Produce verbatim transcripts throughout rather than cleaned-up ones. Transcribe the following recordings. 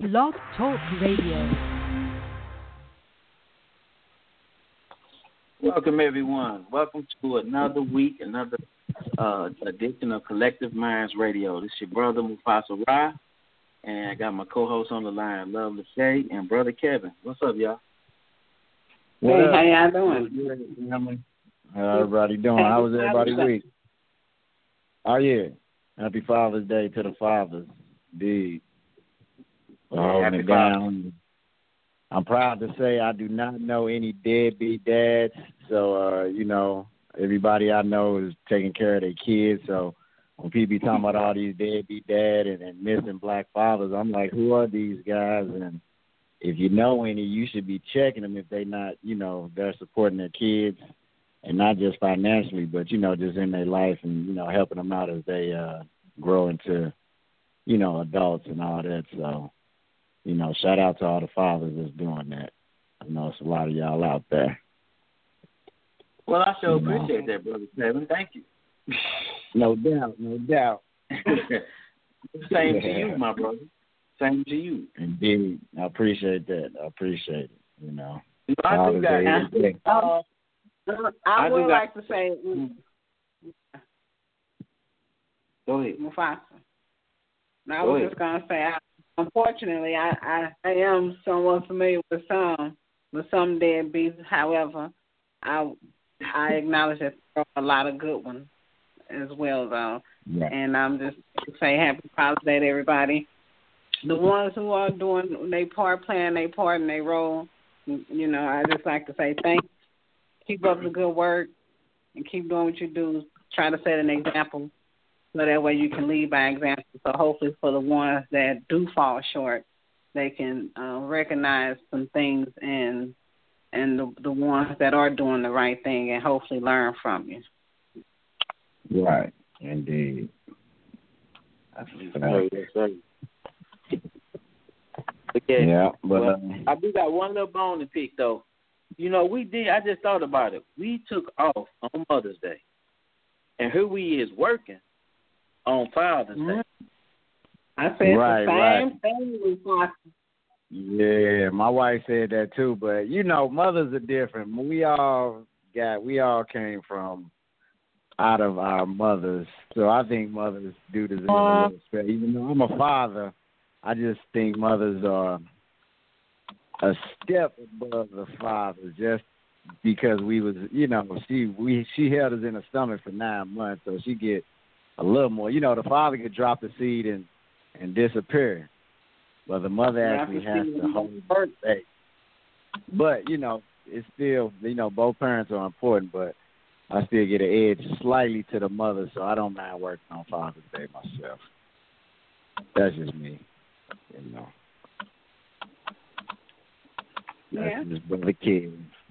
Blog Talk Radio. Welcome, everyone. Welcome to another week, another uh, edition of Collective Minds Radio. This is your brother, Mufasa Ra, and I got my co-host on the line, Love Lachey, and Brother Kevin. What's up, y'all? Hey, how y'all doing? How everybody doing? How was everybody's week? Oh, yeah. Happy Father's Day to the fathers. Indeed. Oh, Happy and down. I'm proud to say I do not know any deadbeat dads. So, uh, you know, everybody I know is taking care of their kids. So when people be talking about all these deadbeat dad and, and missing black fathers, I'm like, who are these guys? And if you know any, you should be checking them if they not, you know, they're supporting their kids. And not just financially, but, you know, just in their life and, you know, helping them out as they uh, grow into, you know, adults and all that. So, you know, shout out to all the fathers that's doing that. I know it's a lot of y'all out there. Well, I sure you know. appreciate that, Brother Kevin. Thank you. No doubt, no doubt. Same to you, my brother. Same to you. Indeed. I appreciate that. I appreciate it, you know. You know I do got uh, I, I would do like got, to say, go ahead. Mufasa. I Go was ahead. just gonna say, I, unfortunately, I, I I am somewhat familiar with some with some deadbeats. However, I I acknowledge that there are a lot of good ones as well, though. Yeah. And I'm just gonna say Happy Father's Day to everybody. The ones who are doing their part, playing their part and their role, you know, I just like to say thank you. Keep up the good work and keep doing what you do. Try to set an example so that way you can lead by example. So hopefully for the ones that do fall short, they can uh, recognize some things and and the, the ones that are doing the right thing and hopefully learn from you. Right. Indeed. That's right. That's right. Okay. Yeah, but well, um, I do got one little bone to pick, though. You know, we did. I just thought about it. We took off on Mother's Day, and here we is working on Father's Day. I said right, the same right. thing we talked. Yeah, my wife said that too. But you know, mothers are different. We all got. We all came from out of our mothers, so I think mothers do deserve a little respect. Even though I'm a father, I just think mothers are a step above the father, just because we was, you know, she we she held us in her stomach for nine months, so she get a little more. You know, the father could drop the seed and and disappear, but the mother actually has to hold the baby. But you know, it's still, you know, both parents are important, but I still get an edge slightly to the mother, so I don't mind working on Father's Day myself. That's just me, you know. That's Yeah. just brother kids.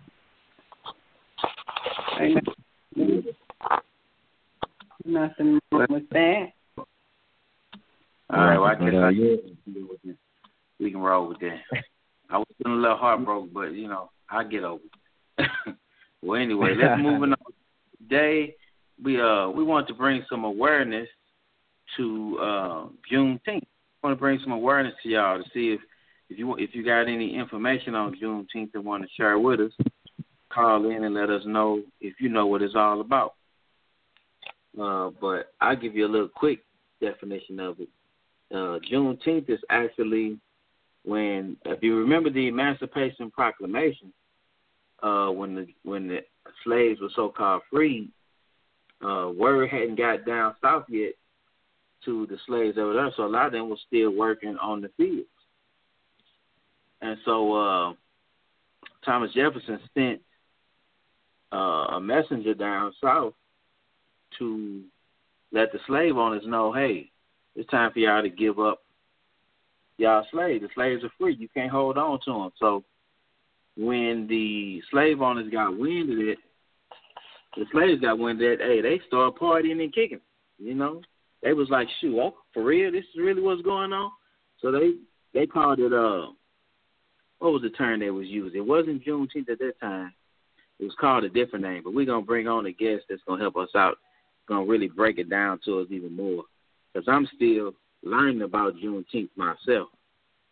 Nothing wrong with that. All right, well, I guess But, uh, I yeah. we can roll with that. I was feeling a little heartbroken, but, you know, I'll get over it. Well, anyway, let's move on. Today, we uh we want to bring some awareness to uh, Juneteenth. I want to bring some awareness to y'all to see if if you if you got any information on Juneteenth and want to share with us. Call in and let us know if you know what it's all about. Uh, but I'll give you a little quick definition of it. Uh, Juneteenth is actually when, if you remember the Emancipation Proclamation, uh, when the when the slaves were so-called freed, uh, word hadn't got down south yet to the slaves over there, so a lot of them were still working on the fields. And so uh, Thomas Jefferson sent uh, a messenger down south to let the slave owners know, hey, it's time for y'all to give up y'all slaves. The slaves are free. You can't hold on to them. So when the slave owners got wind of it, the slaves got wind of it, hey, they started partying and kicking. You know, they was like, shoot, oh, for real, this is really what's going on? So they, they called it, uh, what was the term they was using? It wasn't Juneteenth at that time. It was called a different name, but we're going to bring on a guest that's going to help us out, going to really break it down to us even more, because I'm still learning about Juneteenth myself.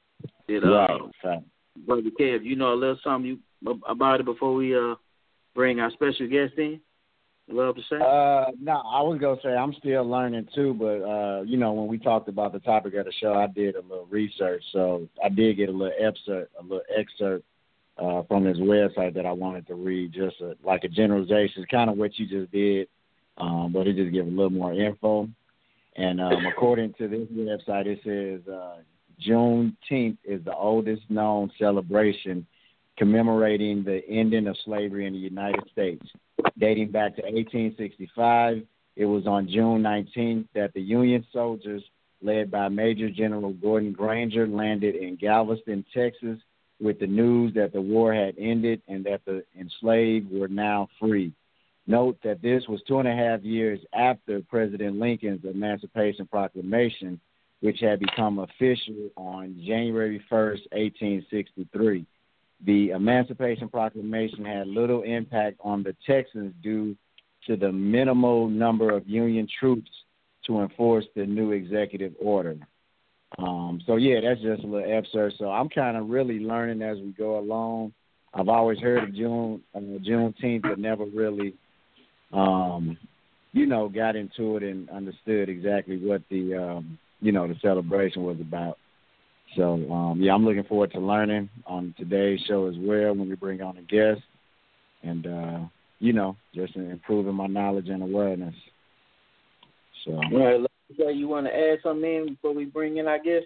Did uh, right, right. Brother Kev, you know a little something you, about it before we uh bring our special guest in? Love to say? Uh, no, I was gonna say I'm still learning too, but uh, you know, when we talked about the topic of the show, I did a little research, so I did get a little excerpt, a little excerpt uh, from his website that I wanted to read, just a, like a generalization, kind of what you just did, um, but it just gives a little more info. And um, according to this website, it says uh, Juneteenth is the oldest known celebration commemorating the ending of slavery in the United States. Dating back to eighteen sixty-five, it was on June nineteenth that the Union soldiers, led by Major General Gordon Granger, landed in Galveston, Texas, with the news that the war had ended and that the enslaved were now free. Note that this was two and a half years after President Lincoln's Emancipation Proclamation, which had become official on January first, eighteen sixty-three. The Emancipation Proclamation had little impact on the Texans due to the minimal number of Union troops to enforce the new executive order. Um, so, yeah, that's just a little excerpt. So I'm kind of really learning as we go along. I've always heard of June, uh, Juneteenth, but never really, um, you know, got into it and understood exactly what the, um, you know, the celebration was about. So, um, yeah, I'm looking forward to learning on today's show as well when we bring on a guest and, uh, you know, just improving my knowledge and awareness. So, all right, Jay, you want to add something in before we bring in our guest?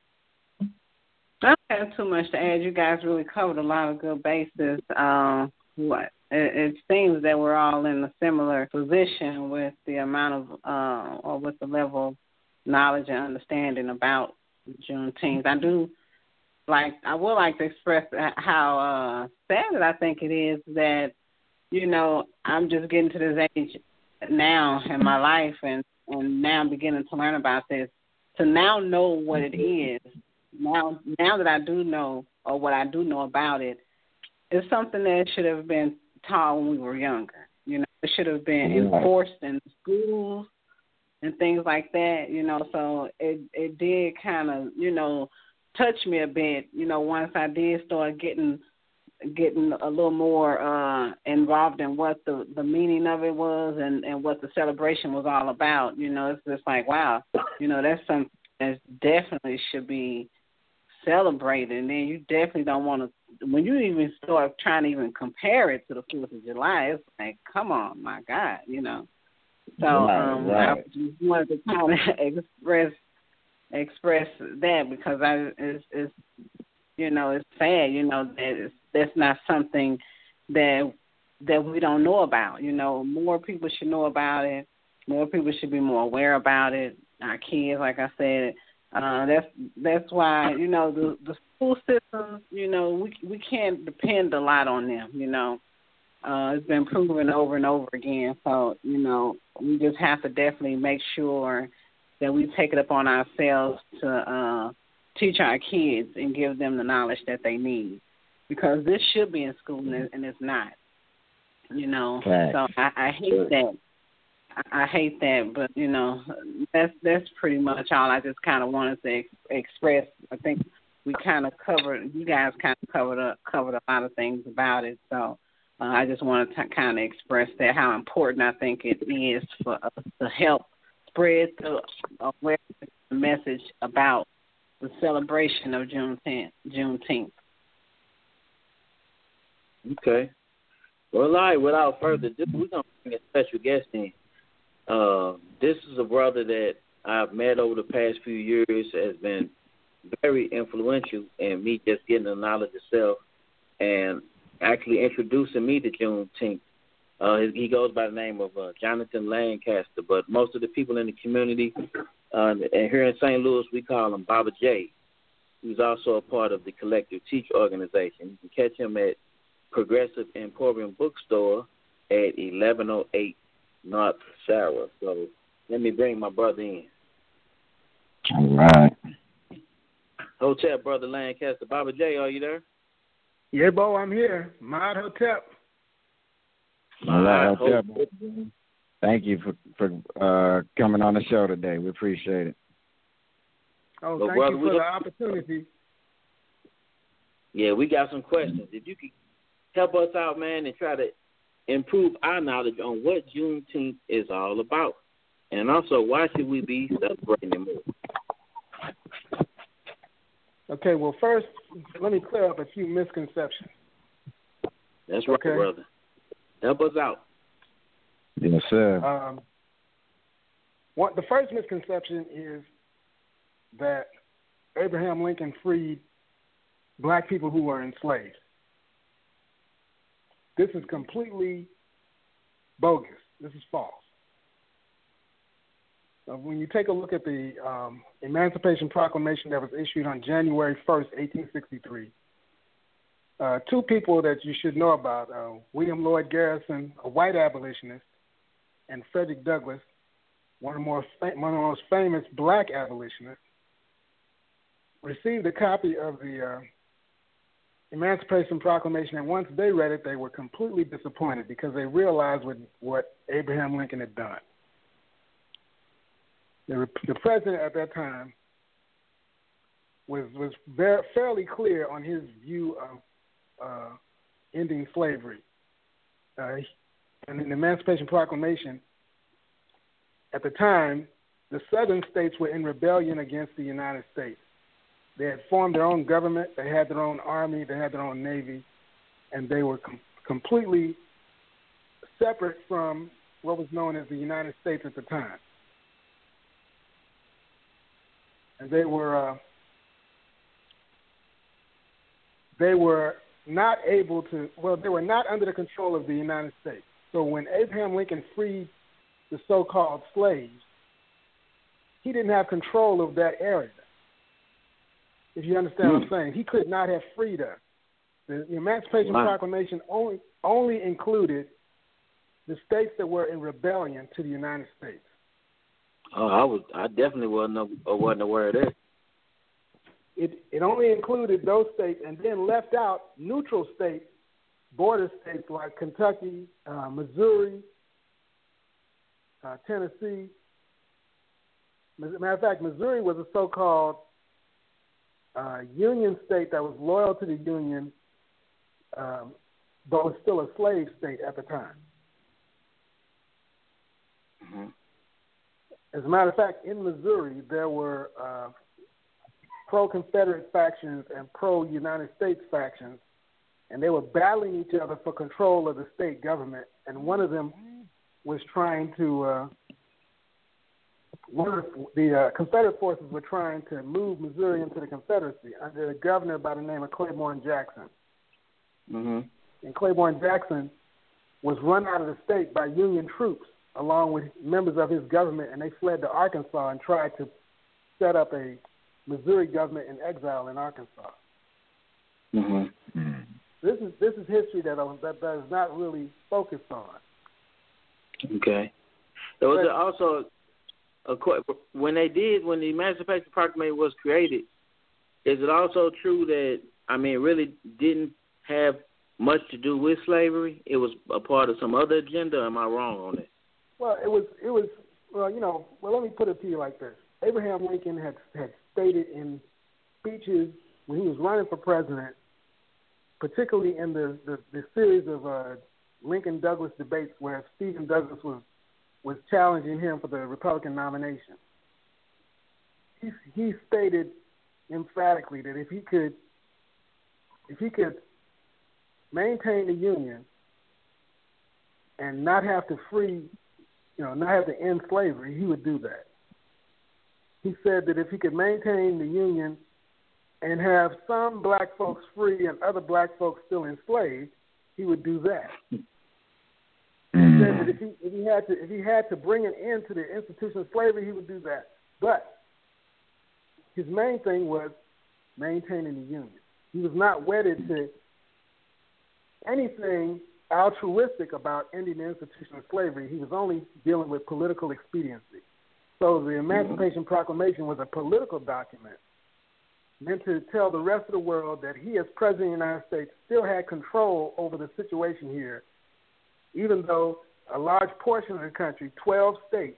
I don't have too much to add. You guys really covered a lot of good bases. Um, what it, it seems that we're all in a similar position with the amount of, uh, or with the level of knowledge and understanding about Juneteenth. I do like. I would like to express how uh, sad I think it is that, you know, I'm just getting to this age now in my life, and and now I'm beginning to learn about this. To now know what it is. Now, now that I do know, or what I do know about it, it's something that should have been taught when we were younger. You know, it should have been enforced in schools and things like that, you know, so it it did kind of, you know, touch me a bit, you know, once I did start getting getting a little more uh, involved in what the, the meaning of it was and, and what the celebration was all about. You know, it's just like, wow, you know, that's something that definitely should be celebrated. And then you definitely don't want to, when you even start trying to even compare it to the fourth of July, it's like, come on, my God, you know. So right, um, right. I just wanted to kind of express express that because I it's, it's you know it's sad, you know, that it's, that's not something that that we don't know about. You know, more people should know about it. More people should be more aware about it. Our kids, like I said, uh, that's that's why, you know, the the school systems, you know, we we can't depend a lot on them. You know. Uh, it's been proven over and over again. So, you know, we just have to definitely make sure that we take it upon ourselves to uh, teach our kids and give them the knowledge that they need. Because this should be in school and, and it's not. You know, okay. So I, I hate that. I, I hate that, but, you know, that's that's pretty much all I just kind of wanted to ex- express. I think we kind of covered, you guys kind of covered a, covered a lot of things about it. So, Uh, I just want to kind of express that, how important I think it is for us to help spread the awareness message about the celebration of Juneteenth. Juneteenth. Okay. Well, all right, without further ado, we're going to bring a special guest in. Uh, this is a brother that I've met over the past few years, has been very influential in me just getting the knowledge itself and actually introducing me to Juneteenth. Uh, he goes by the name of uh, Jonathan Lancaster, but most of the people in the community, uh, and here in Saint Louis, we call him Baba J. He's also a part of the Collective Teach organization. You can catch him at Progressive Emporium Bookstore at eleven oh eight North Shower. So let me bring my brother in. All right. Hotel, Brother Lancaster. Baba J, are you there? Yeah, Bo, I'm here. Mod Hotep. All right, Hotep. Thank you for for uh, coming on the show today. We appreciate it. Oh, well, thank brother, you for the opportunity. Yeah, we got some questions. If you could help us out, man, and try to improve our knowledge on what Juneteenth is all about. And also, why should we be celebrating it more? Okay, well, first, let me clear up a few misconceptions. That's right, okay. brother. Help us out. Yes, sir. Um, what, the first misconception is that Abraham Lincoln freed black people who were enslaved. This is completely bogus. This is false. Uh, when you take a look at the um, Emancipation Proclamation that was issued on January first, eighteen sixty-three, uh, two people that you should know about, uh, William Lloyd Garrison, a white abolitionist, and Frederick Douglass, one of the, more fa- one of the most famous black abolitionists, received a copy of the uh, Emancipation Proclamation, and once they read it, they were completely disappointed because they realized what, what Abraham Lincoln had done. The, the president at that time was was very, fairly clear on his view of uh, ending slavery. Uh, and in the Emancipation Proclamation, at the time, the southern states were in rebellion against the United States. They had formed their own government, they had their own army, they had their own navy, and they were com- completely separate from what was known as the United States at the time. And they were uh, they were not able to, well, they were not under the control of the United States. So when Abraham Lincoln freed the so-called slaves, he didn't have control of that area. If you understand what I'm saying, he could not have freed us. The, the Emancipation wow. Proclamation only only included the states that were in rebellion to the United States. Oh, I was, I definitely wasn't, wasn't aware of that. It it only included those states, and then left out neutral states, border states like Kentucky, uh, Missouri, uh, Tennessee. As a matter of fact, Missouri was a so-called uh, Union state that was loyal to the Union, um, but was still a slave state at the time. Mm-hmm. As a matter of fact, in Missouri, there were uh, pro-Confederate factions and pro-United States factions, and they were battling each other for control of the state government, and one of them was trying to, uh, one of the uh, Confederate forces were trying to move Missouri into the Confederacy under a governor by the name of Claiborne Jackson. Mm-hmm. And Claiborne Jackson was run out of the state by Union troops along with members of his government, and they fled to Arkansas and tried to set up a Missouri government in exile in Arkansas. Mm-hmm. This is this is history that that, that is not really focused on. Okay. There was But, also a, when they did when the Emancipation Proclamation was created. Is it also true that I mean, it really didn't have much to do with slavery? It was a part of some other agenda. Or am I wrong on that? Well, it was it was well, you know. Well, let me put it to you like this: Abraham Lincoln had had stated in speeches when he was running for president, particularly in the the, the series of uh, Lincoln Douglas debates, where Stephen Douglas was was challenging him for the Republican nomination. He he stated emphatically that if he could if he could maintain the Union and not have to free, you know, not have to end slavery, he would do that. He said that if he could maintain the Union and have some black folks free and other black folks still enslaved, he would do that. He said that if he, if he had to if he had to bring an end to the institution of slavery, he would do that. But his main thing was maintaining the Union. He was not wedded to anything altruistic about ending the institution of slavery. He was only dealing with political expediency. So the Emancipation Proclamation was a political document meant to tell the rest of the world that he, as President of the United States, still had control over the situation here, even though a large portion of the country, twelve states,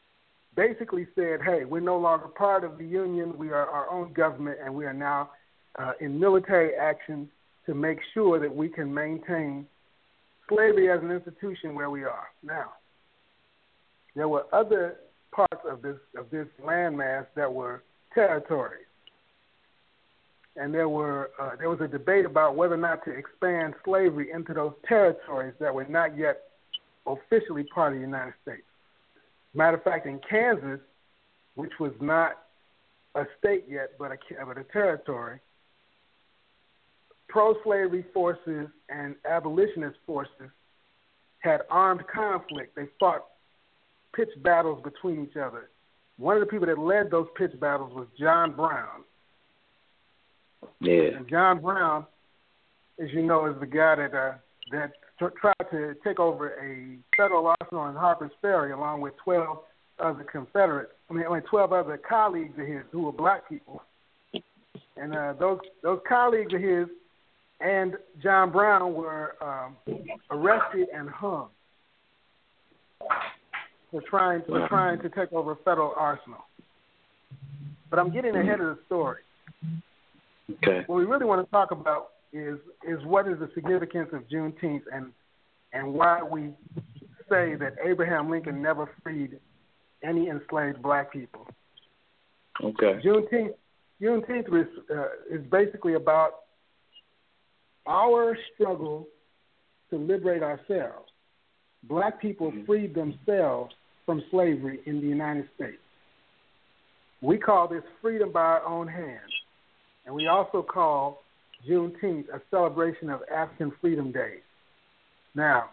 basically said, hey, we're no longer part of the Union, we are our own government, and we are now uh, in military action to make sure that we can maintain slavery as an institution where we are now. There were other parts of this of this landmass that were territories, and there were uh, there was a debate about whether or not to expand slavery into those territories that were not yet officially part of the United States. Matter of fact, in Kansas, which was not a state yet but a, but a territory, pro-slavery forces and abolitionist forces had armed conflict. They fought pitched battles between each other. One of the people that led those pitched battles was John Brown. Yeah. And John Brown, as you know, is the guy that uh, that t- tried to take over a federal arsenal in Harper's Ferry along with twelve other Confederates. I mean, only twelve other colleagues of his who were black people. And uh, those those colleagues of his and John Brown were um, arrested and hung for trying to for trying to take over a federal arsenal. But I'm getting ahead of the story. Okay. What we really want to talk about is is what is the significance of Juneteenth and and why we say that Abraham Lincoln never freed any enslaved black people. Okay. Juneteenth Juneteenth is, uh, is basically about our struggle to liberate ourselves. Black people freed themselves from slavery in the United States. We call this freedom by our own hands. And we also call Juneteenth a celebration of African Freedom Day. Now,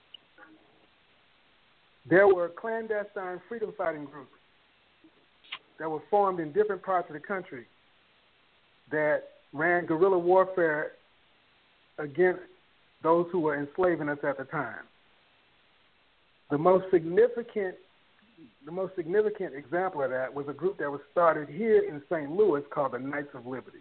there were clandestine freedom fighting groups that were formed in different parts of the country that ran guerrilla warfare against those who were enslaving us at the time. The most significant, the most significant example of that was a group that was started here in Saint Louis called the Knights of Liberty.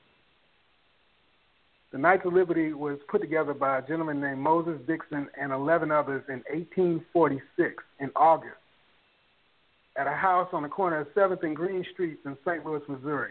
The Knights of Liberty was put together by a gentleman named Moses Dixon and eleven others in eighteen forty-six in August at a house on the corner of seventh and Green Streets in Saint Louis, Missouri.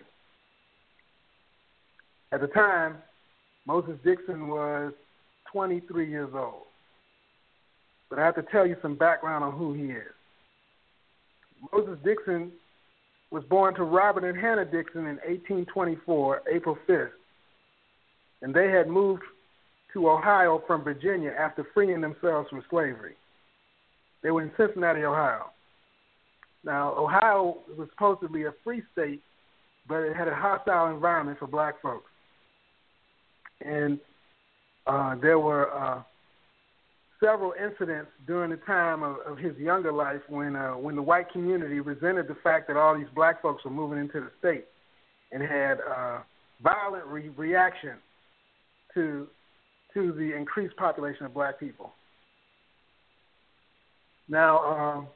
At the time, Moses Dixon was twenty-three years old. But I have to tell you some background on who he is. Moses Dixon was born to Robert and Hannah Dixon in eighteen twenty-four, April fifth. And they had moved to Ohio from Virginia after freeing themselves from slavery. They were in Cincinnati, Ohio. Now, Ohio was supposed to be a free state, but it had a hostile environment for black folks. And uh, there were uh, several incidents during the time of, of his younger life when uh, when the white community resented the fact that all these black folks were moving into the state and had uh, violent re- reaction to to the increased population of black people. Now, um,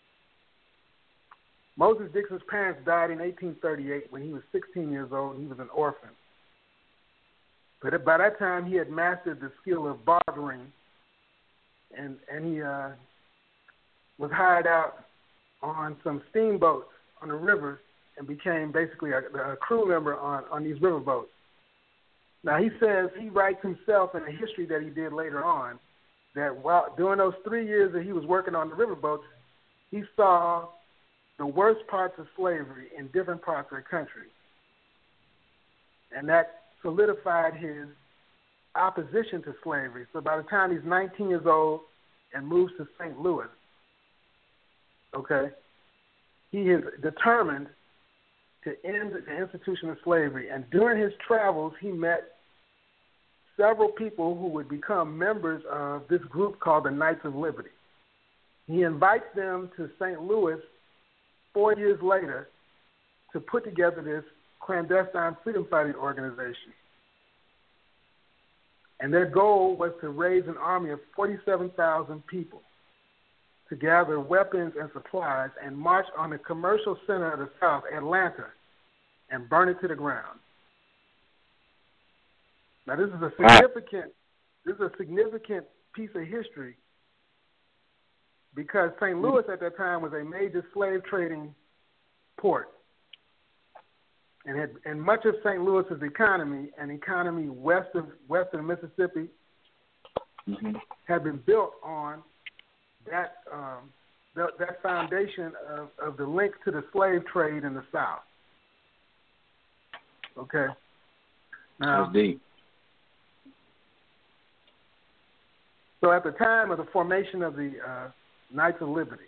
Moses Dixon's parents died in eighteen thirty-eight when he was sixteen years old. And he was an orphan. But by that time, he had mastered the skill of barbering, and and he uh, was hired out on some steamboats on the river and became basically a, a crew member on, on these riverboats. Now, he says, he writes himself in a history that he did later on, that while during those three years that he was working on the riverboats, he saw the worst parts of slavery in different parts of the country. And that solidified his opposition to slavery. So by the time he's nineteen years old and moves to Saint Louis, okay, he is determined to end the institution of slavery. And during his travels, he met several people who would become members of this group called the Knights of Liberty. He invites them to Saint Louis four years later to put together this clandestine freedom fighting organization. And their goal was to raise an army of forty-seven thousand people to gather weapons and supplies and march on the commercial center of the South, Atlanta, and burn it to the ground. Now, this is a significant, this is a significant piece of history because Saint Louis at that time was a major slave trading port. and had and much of Saint Louis's economy, an economy west of west of the Mississippi, mm-hmm. had been built on that um, the, that foundation of, of the link to the slave trade in the South. Okay. Now, That's deep. So at the time of the formation of the uh, Knights of Liberty,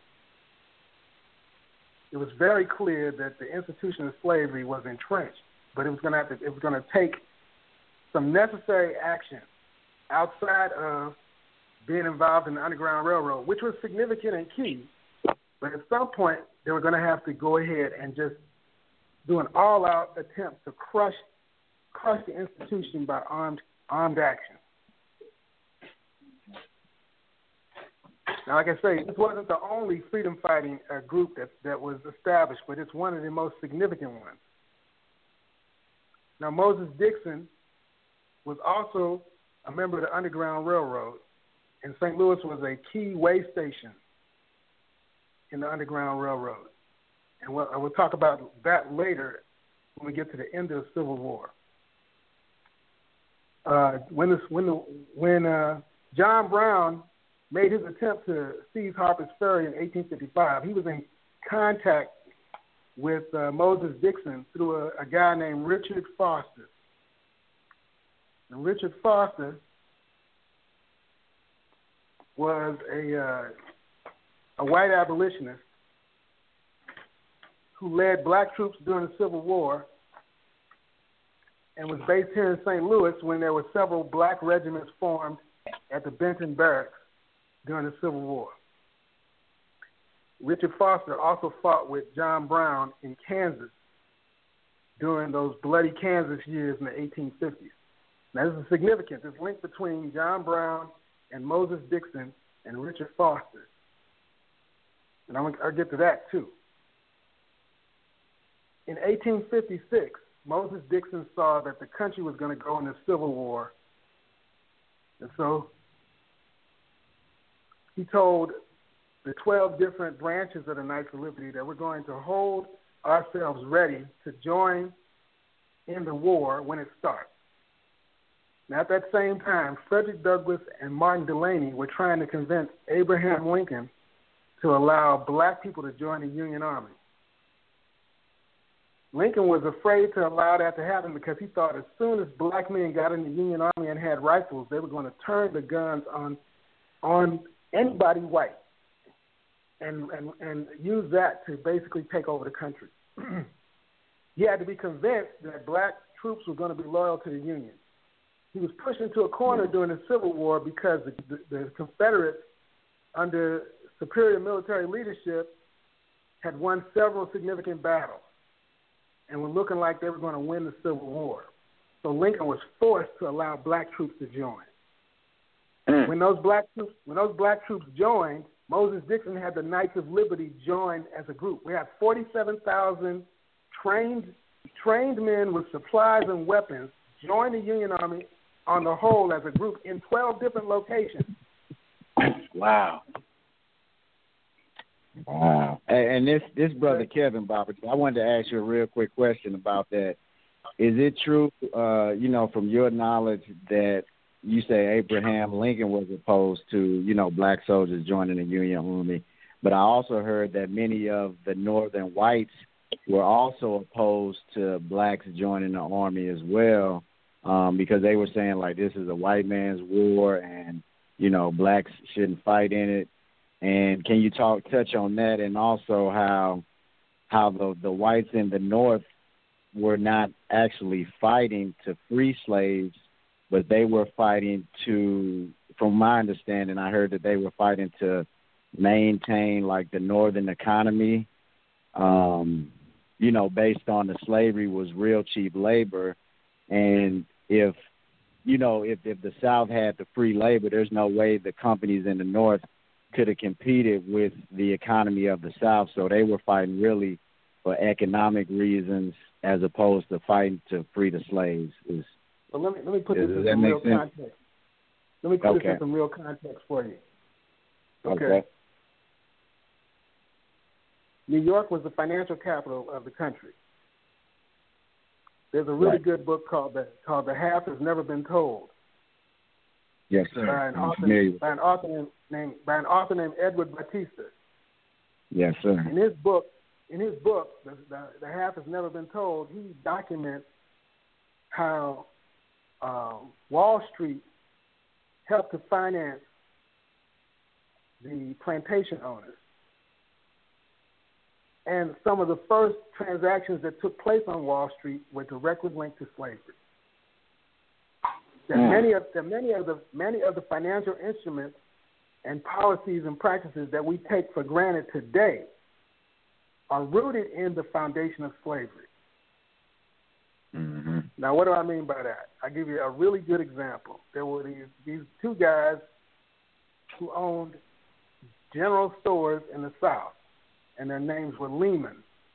it was very clear that the institution of slavery was entrenched, but it was going to have to, it was going to take some necessary action outside of being involved in the Underground Railroad, which was significant and key. But at some point, they were going to have to go ahead and just do an all-out attempt to crush crush the institution by armed armed action. Now, like I say, this wasn't the only freedom-fighting uh, group that, that was established, but it's one of the most significant ones. Now, Moses Dixon was also a member of the Underground Railroad, and Saint Louis was a key way station in the Underground Railroad. And we'll, we'll talk about that later when we get to the end of the Civil War. Uh, when this, when the, when uh, John Brown made his attempt to seize Harper's Ferry in eighteen fifty-five, he was in contact with uh, Moses Dixon through a, a guy named Richard Foster. And Richard Foster was a uh, a white abolitionist who led black troops during the Civil War and was based here in Saint Louis when there were several black regiments formed at the Benton Barracks during the Civil War. Richard Foster also fought with John Brown in Kansas during those bloody Kansas years in the eighteen fifties. Now, this is significant, this link between John Brown and Moses Dixon and Richard Foster. And I'm, I'll get to that, too. In eighteen fifty-six, Moses Dixon saw that the country was going to go into civil war. And so he told the twelve different branches of the Knights of Liberty that we're going to hold ourselves ready to join in the war when it starts. Now, at that same time, Frederick Douglass and Martin Delany were trying to convince Abraham Lincoln to allow black people to join the Union Army. Lincoln was afraid to allow that to happen because he thought as soon as black men got in the Union Army and had rifles, they were going to turn the guns on on anybody white and, and, and use that to basically take over the country. He had to be convinced that black troops were going to be loyal to the Union. He was pushed into a corner during the Civil War because the, the, the Confederates, under superior military leadership, had won several significant battles and were looking like they were going to win the Civil War. So Lincoln was forced to allow black troops to join. Mm. When those black troops, when those black troops joined, Moses Dixon had the Knights of Liberty join as a group. We had forty-seven thousand trained trained men with supplies and weapons join the Union Army on the whole as a group in twelve different locations. Wow. Wow. And this, this brother Kevin Bobert, I wanted to ask you a real quick question about that. Is it true, uh, you know, from your knowledge that you say Abraham Lincoln was opposed to, you know, black soldiers joining the Union Army, but I also heard that many of the northern whites were also opposed to blacks joining the army as well, um, because they were saying, like, this is a white man's war and, you know, blacks shouldn't fight in it. And can you talk touch on that, and also how how the the whites in the North were not actually fighting to free slaves, but they were fighting to, from my understanding, I heard that they were fighting to maintain like the Northern economy, um, you know, based on the slavery was real cheap labor, and if you know if if the South had the free labor, there's no way the companies in the North could have competed with the economy of the South. So they were fighting really for economic reasons as opposed to fighting to free the slaves. Is, well, let me let me put does, this in does some real sense? context. Let me put okay. this in some real context for you. Okay. okay. New York was the financial capital of the country. there's a really right. good book called the called The Half Has Never Been Told. Yes, sir. By an, I'm author, familiar. by an author named by an author named Edward Batista. Yes, sir. In his book, in his book, the, the, the Half Has Never Been Told, he documents how um, Wall Street helped to finance the plantation owners. And some of the first transactions that took place on Wall Street were directly linked to slavery. That Mm. many of that many of the many of the financial instruments and policies and practices that we take for granted today are rooted in the foundation of slavery. Mm-hmm. Now, what do I mean by that? I'll give you a really good example. There were these, these two guys who owned general stores in the South, and their names were Lehman.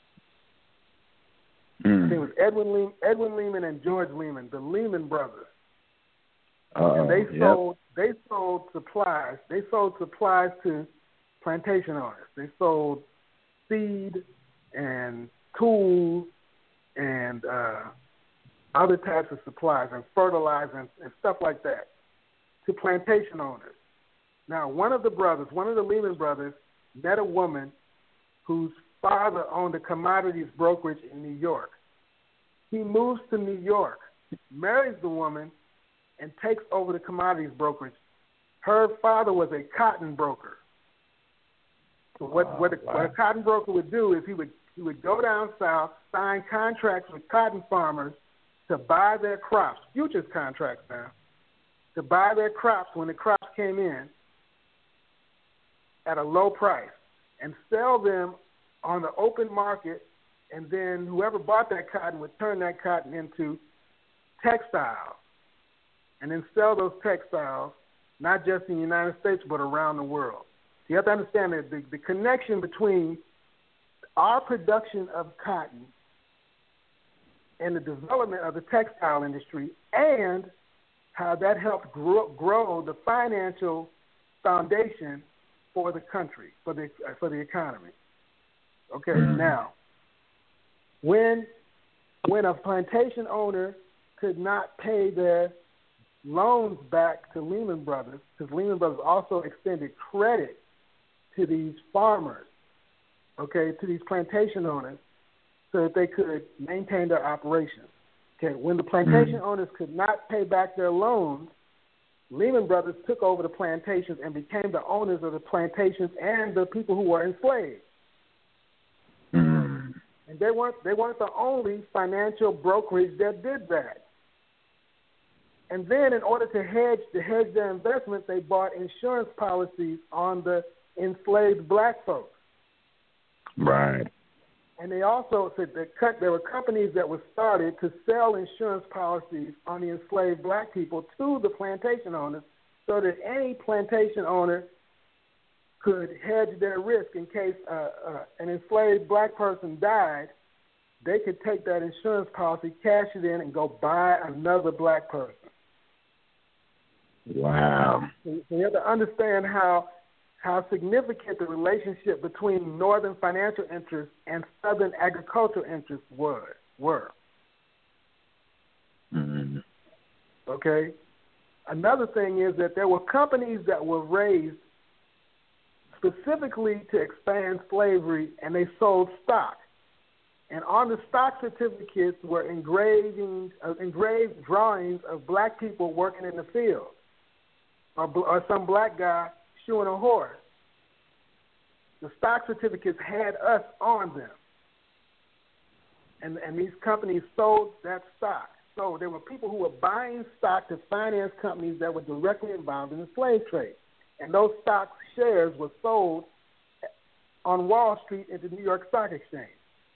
Mm. I think it was Edwin, Le- Edwin Lehman and George Lehman, the Lehman brothers. Uh-oh. And they Yep. sold they sold supplies. They sold supplies to plantation owners. They sold seed and tools and uh, other types of supplies and fertilizer and, and stuff like that to plantation owners. Now, one of the brothers, one of the Lehman brothers, met a woman whose father owned a commodities brokerage in New York. He moves to New York, marries the woman, and takes over the commodities brokerage. Her father was a cotton broker. So what, Oh, what, a, wow. what a cotton broker would do is he would he would go down south, sign contracts with cotton farmers to buy their crops, futures contracts now, to buy their crops when the crops came in at a low price and sell them on the open market, and then whoever bought that cotton would turn that cotton into textiles and then sell those textiles not just in the United States but around the world. You have to understand that the, the connection between our production of cotton and the development of the textile industry and how that helped grow, grow the financial foundation for the country, for the uh, for the economy. Okay, mm-hmm. Now, when when a plantation owner could not pay their loans back to Lehman Brothers, because Lehman Brothers also extended credit to these farmers, okay, to these plantation owners, so that they could maintain their operations. Okay, when the plantation mm-hmm. owners could not pay back their loans, Lehman Brothers took over the plantations and became the owners of the plantations and the people who were enslaved. Mm. And they weren't they weren't the only financial brokerage that did that. And then, in order to hedge to hedge their investments, they bought insurance policies on the enslaved black folks. Right. And they also said that there were companies that were started to sell insurance policies on the enslaved black people to the plantation owners, so that any plantation owner could hedge their risk in case uh, uh, an enslaved black person died. They could take that insurance policy, cash it in, and go buy another black person. Wow. So you have to understand how how significant the relationship between northern financial interests and southern agricultural interests were. were. Mm-hmm. Okay? Another thing is that there were companies that were raised specifically to expand slavery, and they sold stock. And on the stock certificates were engraving, uh, engraved drawings of black people working in the field, or, or some black guy shoeing a horse. The stock certificates had us on them. And, and these companies sold that stock. So there were people who were buying stock to finance companies that were directly involved in the slave trade. And those stock shares were sold on Wall Street at the New York Stock Exchange.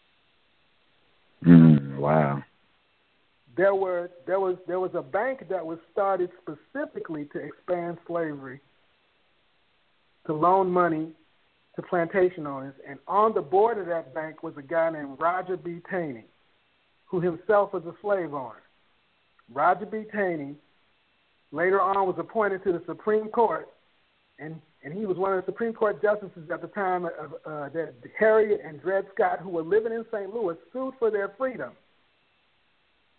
Mm, wow. There were there was there was a bank that was started specifically to expand slavery, to loan money to plantation owners, and on the board of that bank was a guy named Roger B. Taney, who himself was a slave owner. Roger B. Taney later on was appointed to the Supreme Court, and, and he was one of the Supreme Court justices at the time of uh, that Harriet and Dred Scott, who were living in Saint Louis, sued for their freedom.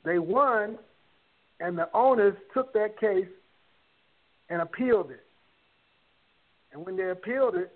They won, and the owners took that case and appealed it. And when they appealed it,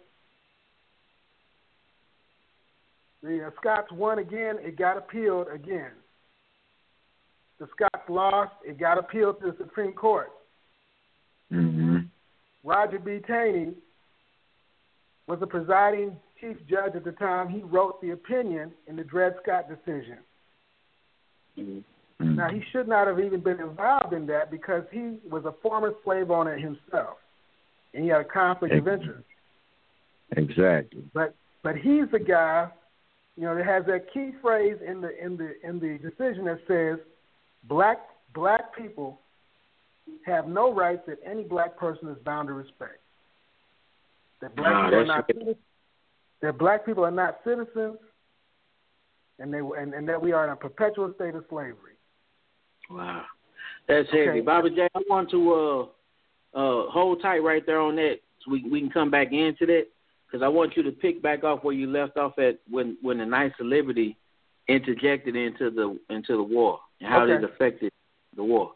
the uh, Scots won again. It got appealed again. The Scots lost. It got appealed to the Supreme Court. Mm-hmm. Roger B. Taney was the presiding chief judge at the time. He wrote the opinion in the Dred Scott decision. Mm-hmm. Now, he should not have even been involved in that because he was a former slave owner himself, and he had a conflict of interest. Exactly. But but he's the guy, you know, that has that key phrase in the in the in the decision that says, "Black black people have no rights that any black person is bound to respect." That black Oh, people are that's not right. citizens, that black people are not citizens, and they and, and that we are in a perpetual state of slavery. Wow, that's Okay. heavy, Baba J. I want to uh uh hold tight right there on that, so we we can come back into that, because I want you to pick back off where you left off at when when the Knights of Liberty interjected into the into the war and how Okay. it affected the war.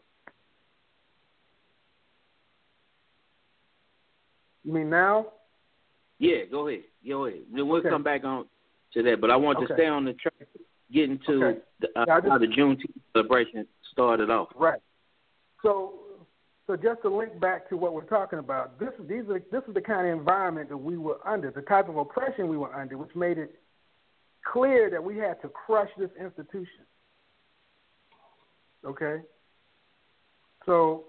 You mean now? Yeah, go ahead, go ahead. Then we'll Okay. come back on to that, but I want Okay. to stay on the track, getting to Okay. the, uh, Yeah, I just- how the Juneteenth celebration started off. Right. So, so just to link back to what we're talking about, this these are this is the kind of environment that we were under, the type of oppression we were under, which made it clear that we had to crush this institution. Okay. So,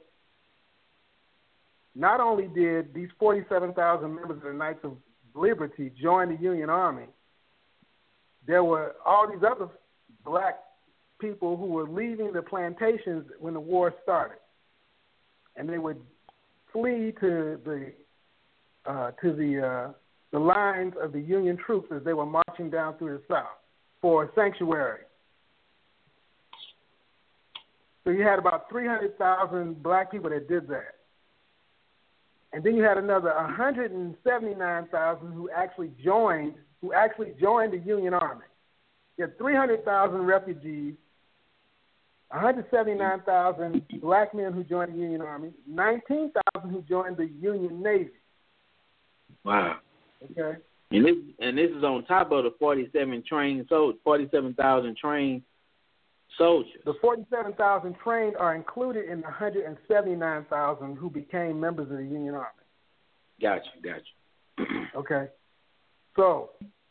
not only did these forty-seven thousand members of the Knights of Liberty join the Union Army, there were all these other black people who were leaving the plantations when the war started, and they would flee to the uh, to the uh, the lines of the Union troops as they were marching down through the South for sanctuary. So you had about three hundred thousand black people that did that, and then you had another one hundred seventy-nine thousand who actually joined who actually joined the Union Army. You had three hundred thousand refugees, one hundred seventy-nine thousand black men who joined the Union Army, nineteen thousand who joined the Union Navy. Wow. Okay. And this and this is on top of the forty-seven trained soldiers, forty-seven thousand trained soldiers. The forty-seven thousand trained are included in the one hundred seventy-nine thousand who became members of the Union Army. Gotcha, gotcha. Okay. So,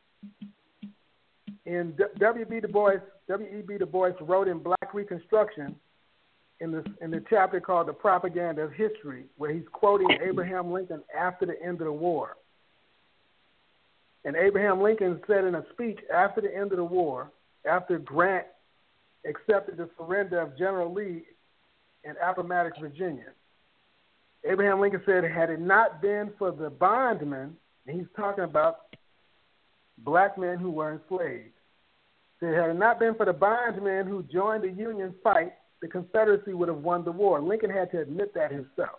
in W. B. Du Bois, W. E. B. Du Bois wrote in Black Reconstruction, in the in the chapter called "The Propaganda of History," where he's quoting Abraham Lincoln after the end of the war. And Abraham Lincoln said in a speech after the end of the war, after Grant accepted the surrender of General Lee in Appomattox, Virginia, Abraham Lincoln said, had it not been for the bondmen, and he's talking about black men who were enslaved, said, had it not been for the bondmen who joined the Union fight, the Confederacy would have won the war. Lincoln had to admit that himself.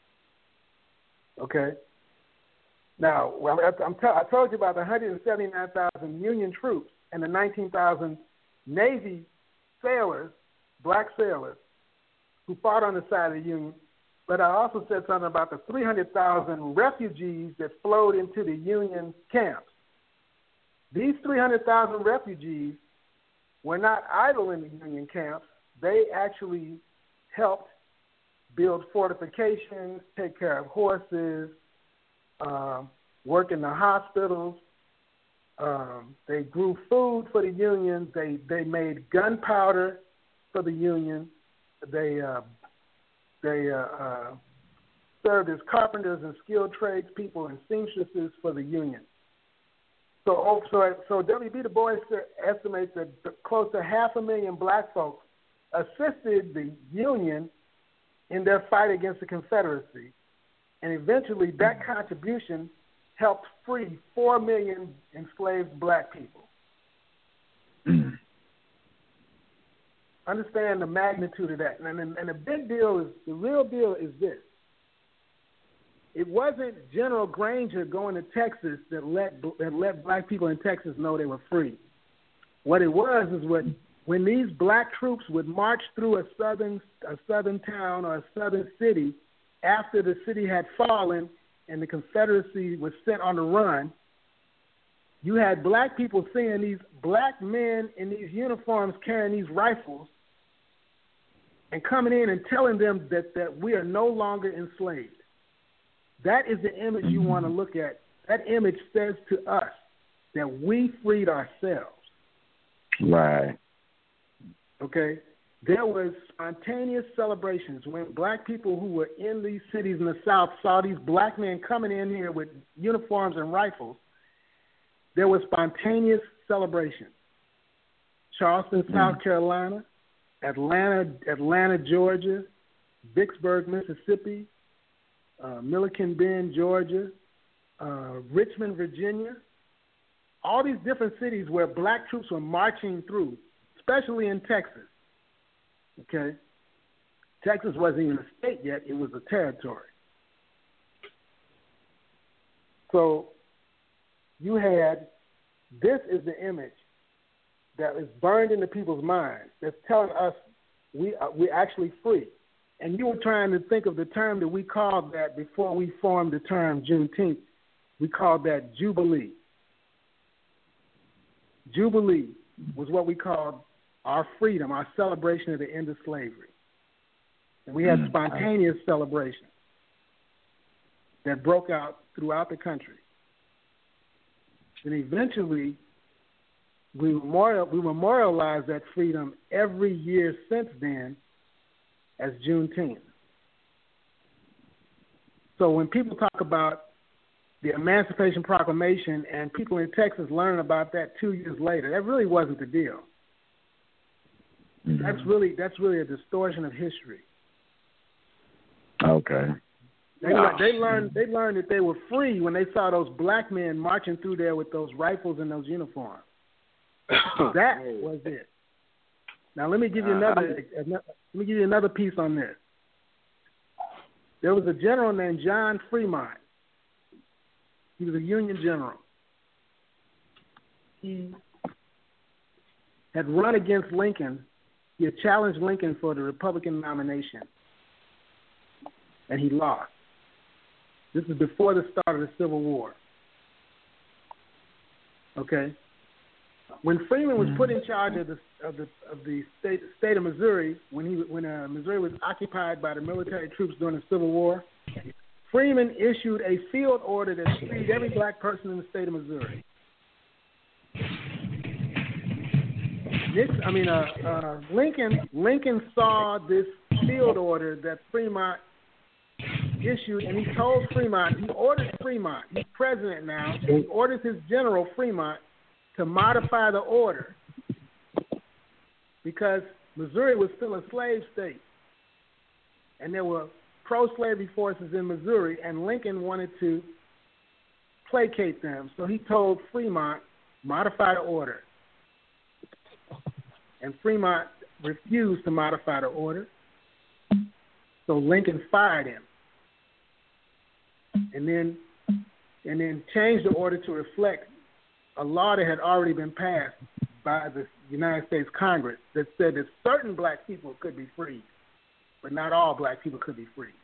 Okay? Now, well, I'm t- I told you about the one hundred seventy-nine thousand Union troops and the nineteen thousand Navy sailors, black sailors, who fought on the side of the Union. But I also said something about the three hundred thousand refugees that flowed into the Union camps. These three hundred thousand refugees were not idle in the Union camps. They actually helped build fortifications, take care of horses, um, work in the hospitals. Um, they grew food for the Union. They they made gunpowder for the Union. They uh, they uh, uh, served as carpenters and skilled tradespeople and seamstresses for the Union. So, oh, so, so W. B. Du Bois estimates that close to half a million black folks assisted the Union in their fight against the Confederacy, and eventually that contribution helped free four million enslaved black people. Mm. Understand the magnitude of that. And, and, and the big deal is, the real deal is this. It wasn't General Granger going to Texas that let, that let black people in Texas know they were free. What it was is what when these black troops would march through a southern a southern town or a southern city after the city had fallen and the Confederacy was sent on the run, you had black people seeing these black men in these uniforms carrying these rifles and coming in and telling them that, that we are no longer enslaved. That is the image you want to look at. That image says to us that we freed ourselves. Right. Okay? There was spontaneous celebrations when black people who were in these cities in the South saw these black men coming in here with uniforms and rifles. There was spontaneous celebrations. Charleston, mm-hmm. South Carolina, Atlanta, Atlanta, Georgia, Vicksburg, Mississippi, uh, Milliken Bend, Georgia, uh, Richmond, Virginia. All these different cities where black troops were marching through, especially in Texas. Okay? Texas wasn't even a state yet. It was a territory. So you had, this is the image that is burned into people's minds that's telling us we are, we're actually free. And you were trying to think of the term that we called that before we formed the term Juneteenth. We called that Jubilee. Jubilee was what we called our freedom, our celebration of the end of slavery. And we had spontaneous celebrations that broke out throughout the country. And eventually, we, memorial, we memorialized that freedom every year since then as Juneteenth. So when people talk about the Emancipation Proclamation and people in Texas learning about that two years later, that really wasn't the deal. Mm-hmm. That's really that's really a distortion of history. Okay. They, they learned they learned that they were free when they saw those black men marching through there with those rifles and those uniforms. That was it. Now let me give you another let me give you another piece on this. There was a general named John Fremont. He was a Union general. He had run against Lincoln. He had challenged Lincoln for the Republican nomination, and he lost. This is before the start of the Civil War. Okay? When Freeman was put in charge of the of the of the state state of Missouri, when he when uh, Missouri was occupied by the military troops during the Civil War, Freeman issued a field order that freed every black person in the state of Missouri. Nixon, I mean, uh, uh, Lincoln Lincoln saw this field order that Fremont issued, and he told Fremont, he ordered Fremont, he's president now, he orders his general, Fremont, to modify the order because Missouri was still a slave state, and there were pro-slavery forces in Missouri, and Lincoln wanted to placate them, so he told Fremont, modify the order. And Fremont refused to modify the order, so Lincoln fired him, and then and then changed the order to reflect a law that had already been passed by the United States Congress that said that certain black people could be freed, but not all black people could be freed.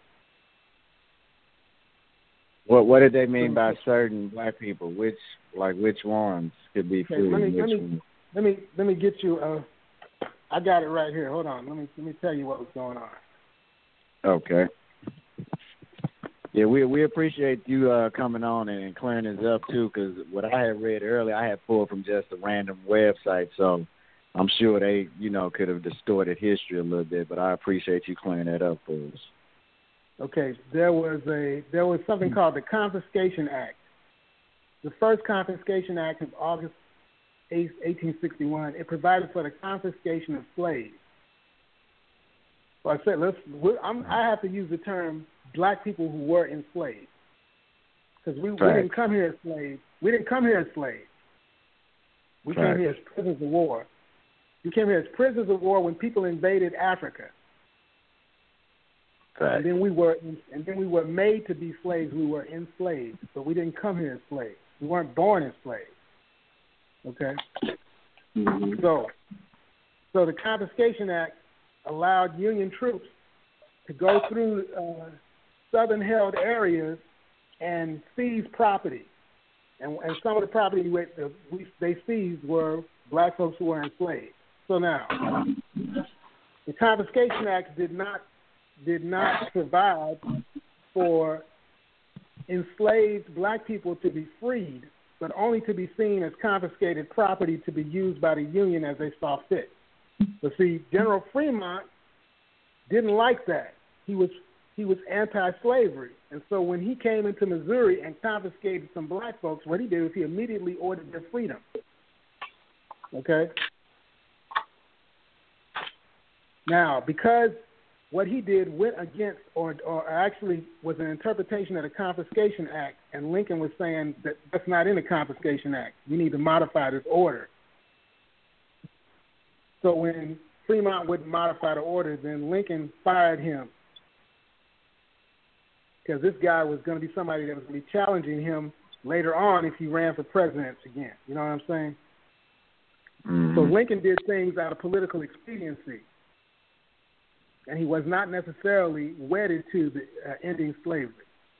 What What did they mean by certain black people? Which like which ones could be okay, freed? Let me which let me, ones? let me let me get you. Uh, I got it right here. Hold on. Let me let me tell you what was going on. Okay. Yeah, we we appreciate you uh, coming on and clearing this up too, because what I had read earlier, I had pulled from just a random website, so I'm sure they, you know, could have distorted history a little bit. But I appreciate you clearing that up for us. Okay, there was a there was something called the Confiscation Act. The first Confiscation Act of August eighth, eighteen sixty-one. It provided for the confiscation of slaves. So I said, let's. I'm, I have to use the term black people who were enslaved, because we, we didn't come here as slaves. We didn't come here as slaves. We right. came here as prisoners of war. We came here as prisoners of war when people invaded Africa. Right. And then we were, and then we were made to be slaves. We were enslaved, but we didn't come here as slaves. We weren't born as slaves. Okay. Mm-hmm. So So the Confiscation Act allowed Union troops to go through uh, Southern-held areas and seize property. And, and some of the property we, we, they seized were black folks who were enslaved. So now, the Confiscation Act did not did not provide for enslaved black people to be freed, but only to be seen as confiscated property to be used by the Union as they saw fit. But see, General Fremont didn't like that. He was he was anti-slavery, and so when he came into Missouri and confiscated some black folks, what he did was he immediately ordered their freedom. Okay. Now, because what he did went against, or, or actually was an interpretation of the Confiscation Act, and Lincoln was saying that that's not in the Confiscation Act. We need to modify this order. So when Fremont wouldn't modify the order, then Lincoln fired him, because this guy was going to be somebody that was going to be challenging him later on if he ran for president again. You know what I'm saying? Mm-hmm. So Lincoln did things out of political expediency, and he was not necessarily wedded to the uh, ending slavery.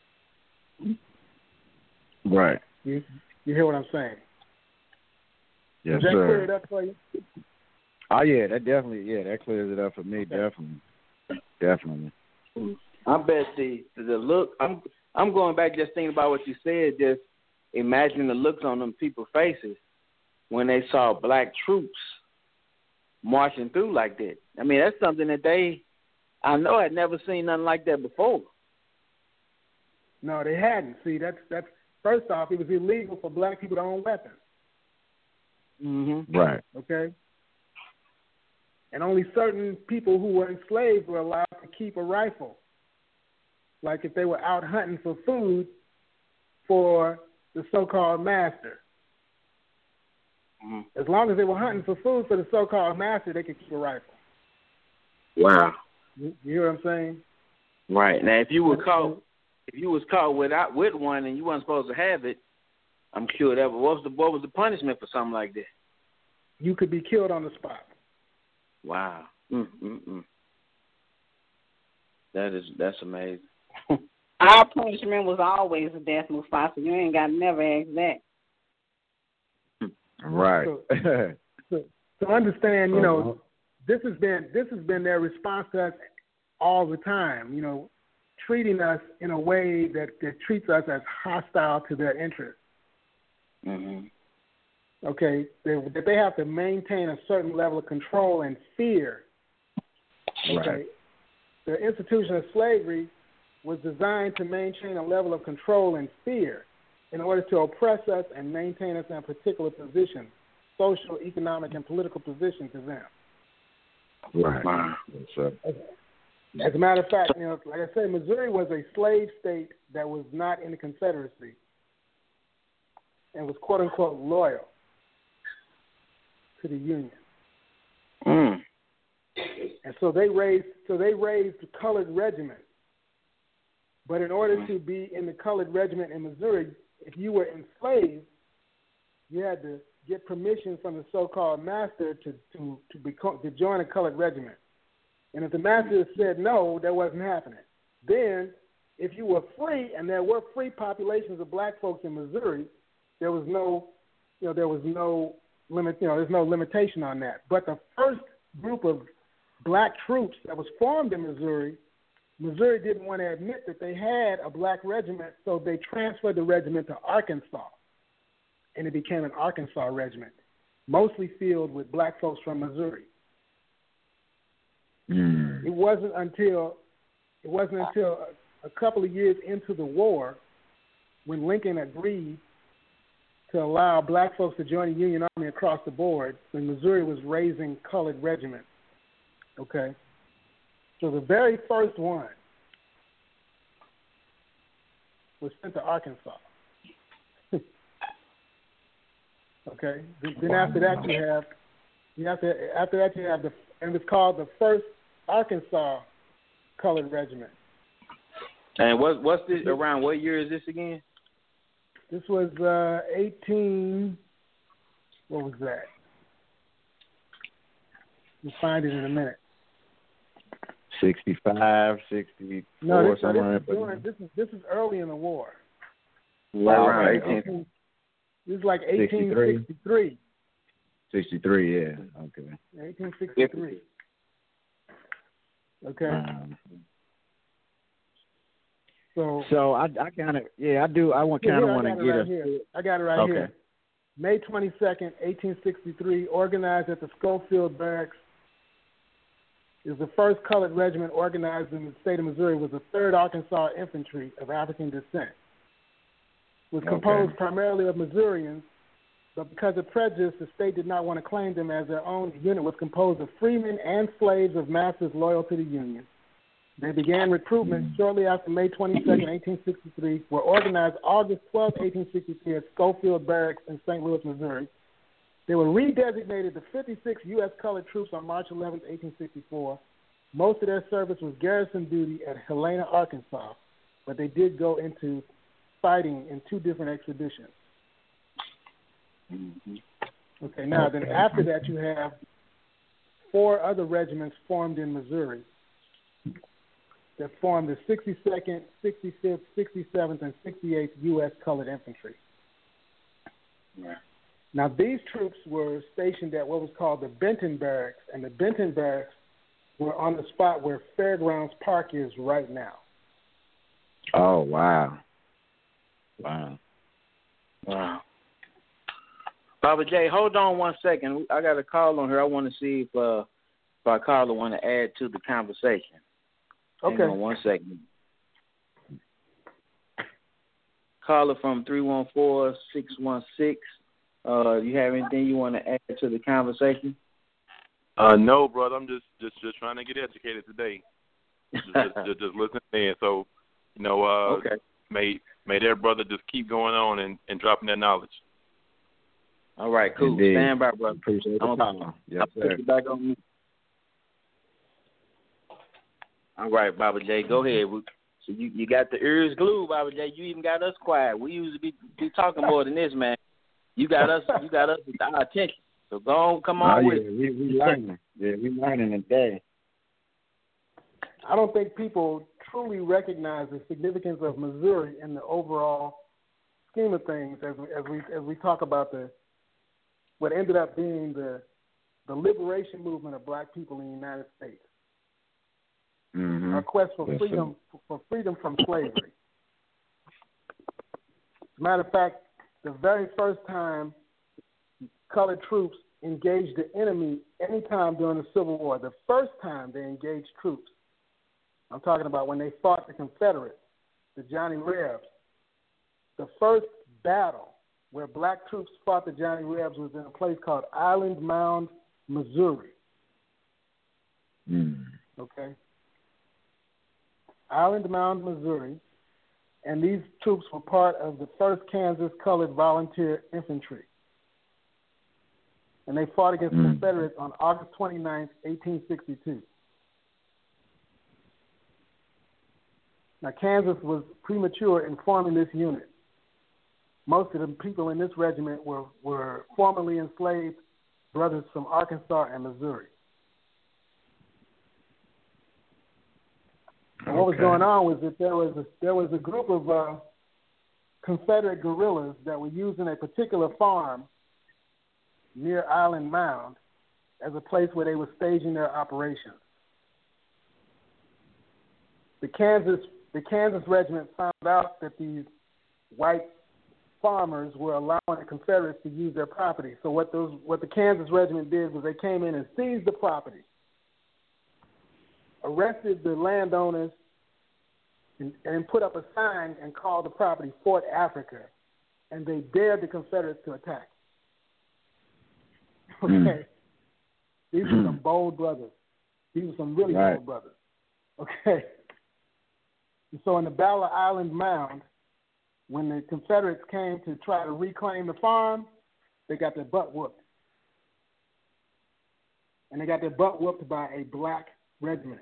Right. You, you hear what I'm saying? Yes, Does that sir. clear it up for you? Oh, yeah, that definitely, yeah, that clears it up for me, okay. definitely. Definitely. I bet the the look, I'm I'm going back just thinking about what you said, just imagine the looks on them people's faces when they saw black troops marching through like that. I mean, that's something that they, I know, had never seen nothing like that before. No, they hadn't. See, that's that's first off, it was illegal for black people to own weapons. Mm-hmm. Right. Okay. And only certain people who were enslaved were allowed to keep a rifle. Like if they were out hunting for food for the so-called master. Mm-hmm. As long as they were hunting for food for the so-called master, they could keep a rifle. Wow. You, you hear what I'm saying? Right. Now, if you were caught, if you was caught without with one and you weren't supposed to have it, I'm sure that. But what was the what was the punishment for something like that? You could be killed on the spot. Wow. Mm mm mm. That is that's amazing. Our punishment was always a death, Mufasa. You ain't got to never ask that. Right. So, so, so understand, you know, this has been this has been their response to us all the time. You know, treating us in a way that, that treats us as hostile to their interests. Mm-hmm. Okay, they, that they have to maintain a certain level of control and fear. Okay, right. The institution of slavery was designed to maintain a level of control and fear in order to oppress us and maintain us in a particular position, social, economic, and political position to them. Right. Wow. As, as a matter of fact, you know, like I said, Missouri was a slave state that was not in the Confederacy and was quote unquote loyal to the Union. Mm. And so they raised so they raised the colored regiment. But in order to be in the colored regiment in Missouri, if you were enslaved, you had to get permission from the so-called master to to to, become, to join a colored regiment. And if the master said no, that wasn't happening. Then, if you were free, and there were free populations of black folks in Missouri, there was no, you know, there was no limit, you know, there's no limitation on that. But the first group of black troops that was formed in Missouri, Missouri didn't want to admit that they had a black regiment, so they transferred the regiment to Arkansas, and it became an Arkansas regiment, mostly filled with black folks from Missouri. Mm. It wasn't until it wasn't until a, a couple of years into the war when Lincoln agreed to allow black folks to join the Union Army across the board when Missouri was raising colored regiments. Okay? So the very first one was sent to Arkansas. Okay? Then after that you have you have to after that you have the and it's called the first Arkansas Colored Regiment. And what what's this around? What year is this again? This was uh, eighteen. What was that? You'll find it in a minute. sixty-five, sixty-four, No, this, somewhere. this, is during, this is this is early in the war. Wow, around okay. eighteen. This is like eighteen sixty-three. sixty-three, yeah. Okay. eighteen sixty-three. Okay. Um, so so I, I kind of, yeah, I do. I want kind of want to get right us. Here. I got it right okay. here. May twenty-second, eighteen sixty-three, organized at the Schofield Barracks, is the first colored regiment organized in the state of Missouri. Was the third Arkansas Infantry of African descent. Was composed okay. primarily of Missourians, but because of prejudice, the state did not want to claim them as their own. The unit was composed of freemen and slaves of masters loyal to the Union. They began recruitment shortly after May twenty-second, eighteen sixty-three, were organized August twelfth, eighteen sixty-three at Schofield Barracks in Saint Louis, Missouri. They were redesignated the fifty-sixth U S Colored Troops on March eleventh, eighteen sixty-four. Most of their service was garrison duty at Helena, Arkansas, but they did go into fighting in two different expeditions. Mm-hmm. Okay, now then after that you have four other regiments formed in Missouri that formed the sixty-second, sixty-fifth, sixty-seventh, and sixty-eighth U S Colored Infantry. Yeah. Now these troops were stationed at what was called the Benton Barracks, and the Benton Barracks were on the spot where Fairgrounds Park is right now. Oh, wow. Wow. Wow. Baba J, hold on one second. I got a call on here. I want to see if uh, if our caller want to add to the conversation. Okay. Hang on one second. Caller from three one four, six one six. Uh, you have anything you want to add to the conversation? Uh, no, brother. I'm just, just, just trying to get educated today. Just, just, just, just listening in. So, you know, uh, okay. may may their brother just keep going on and, and dropping that knowledge. All right, cool. Indeed. Stand by, brother. Appreciate the call. Yes, I'll sir. put you back on me. All right, Baba J, go ahead. We, so you, you got the ears glued, Baba J. You even got us quiet. We usually be, be talking more than this, man. You got us. You got us with our attention. So go on, come on oh, with yeah, it. we we learning. Yeah, we learning today. I don't think people truly recognize the significance of Missouri in the overall scheme of things as we, as we as we talk about the what ended up being the the liberation movement of black people in the United States. Mm-hmm. Our quest for yes, freedom sir. for freedom from slavery. As a matter of fact, the very first time colored troops engaged the enemy anytime during the Civil War, the first time they engaged troops, I'm talking about when they fought the Confederates, the Johnny Rebs. The first battle where black troops fought the Johnny Rebs was in a place called Island Mound, Missouri. Mm. Okay? Island Mound, Missouri. And these troops were part of the first Kansas Colored Volunteer Infantry. And they fought against mm. the Confederates on August twenty-ninth, eighteen sixty-two. Now, Kansas was premature in forming this unit. Most of the people in this regiment were, were formerly enslaved brothers from Arkansas and Missouri. And what was Okay. going on was that there was a, there was a group of uh, Confederate guerrillas that were using a particular farm near Island Mound as a place where they were staging their operations. The Kansas the Kansas regiment found out that these white farmers were allowing the Confederates to use their property. So what those what the Kansas regiment did was they came in and seized the property, arrested the landowners, and, and put up a sign and called the property Fort Africa, and they dared the Confederates to attack. Okay. Mm. These are some bold brothers. These are some really right. bold brothers. Okay. And so in the Battle of Island Mound, when the Confederates came to try to reclaim the farm, they got their butt whooped. And they got their butt whooped by a black regiment.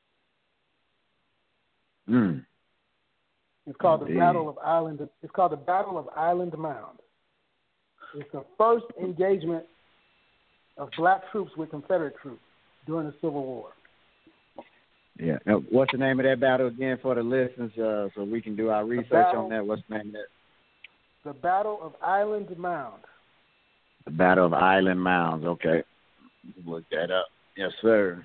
Mm. It's called Indeed. the Battle of Island. It's called the Battle of Island Mound. It's the first engagement of black troops with Confederate troops. during the Civil War. Yeah. Now, what's the name of that battle again for the listeners, uh, so we can do our research battle, on that? What's the name of that? The Battle of Island Mound. The Battle of Island Mounds. Okay. Look that up. Yes, sir.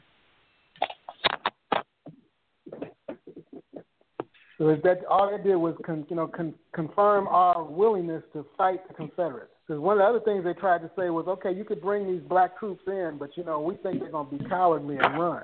So is that all they did was, con, you know, con, confirm our willingness to fight the Confederates? Because one of the other things they tried to say was, okay, you could bring these black troops in, but you know, we think they're going to be cowardly and run.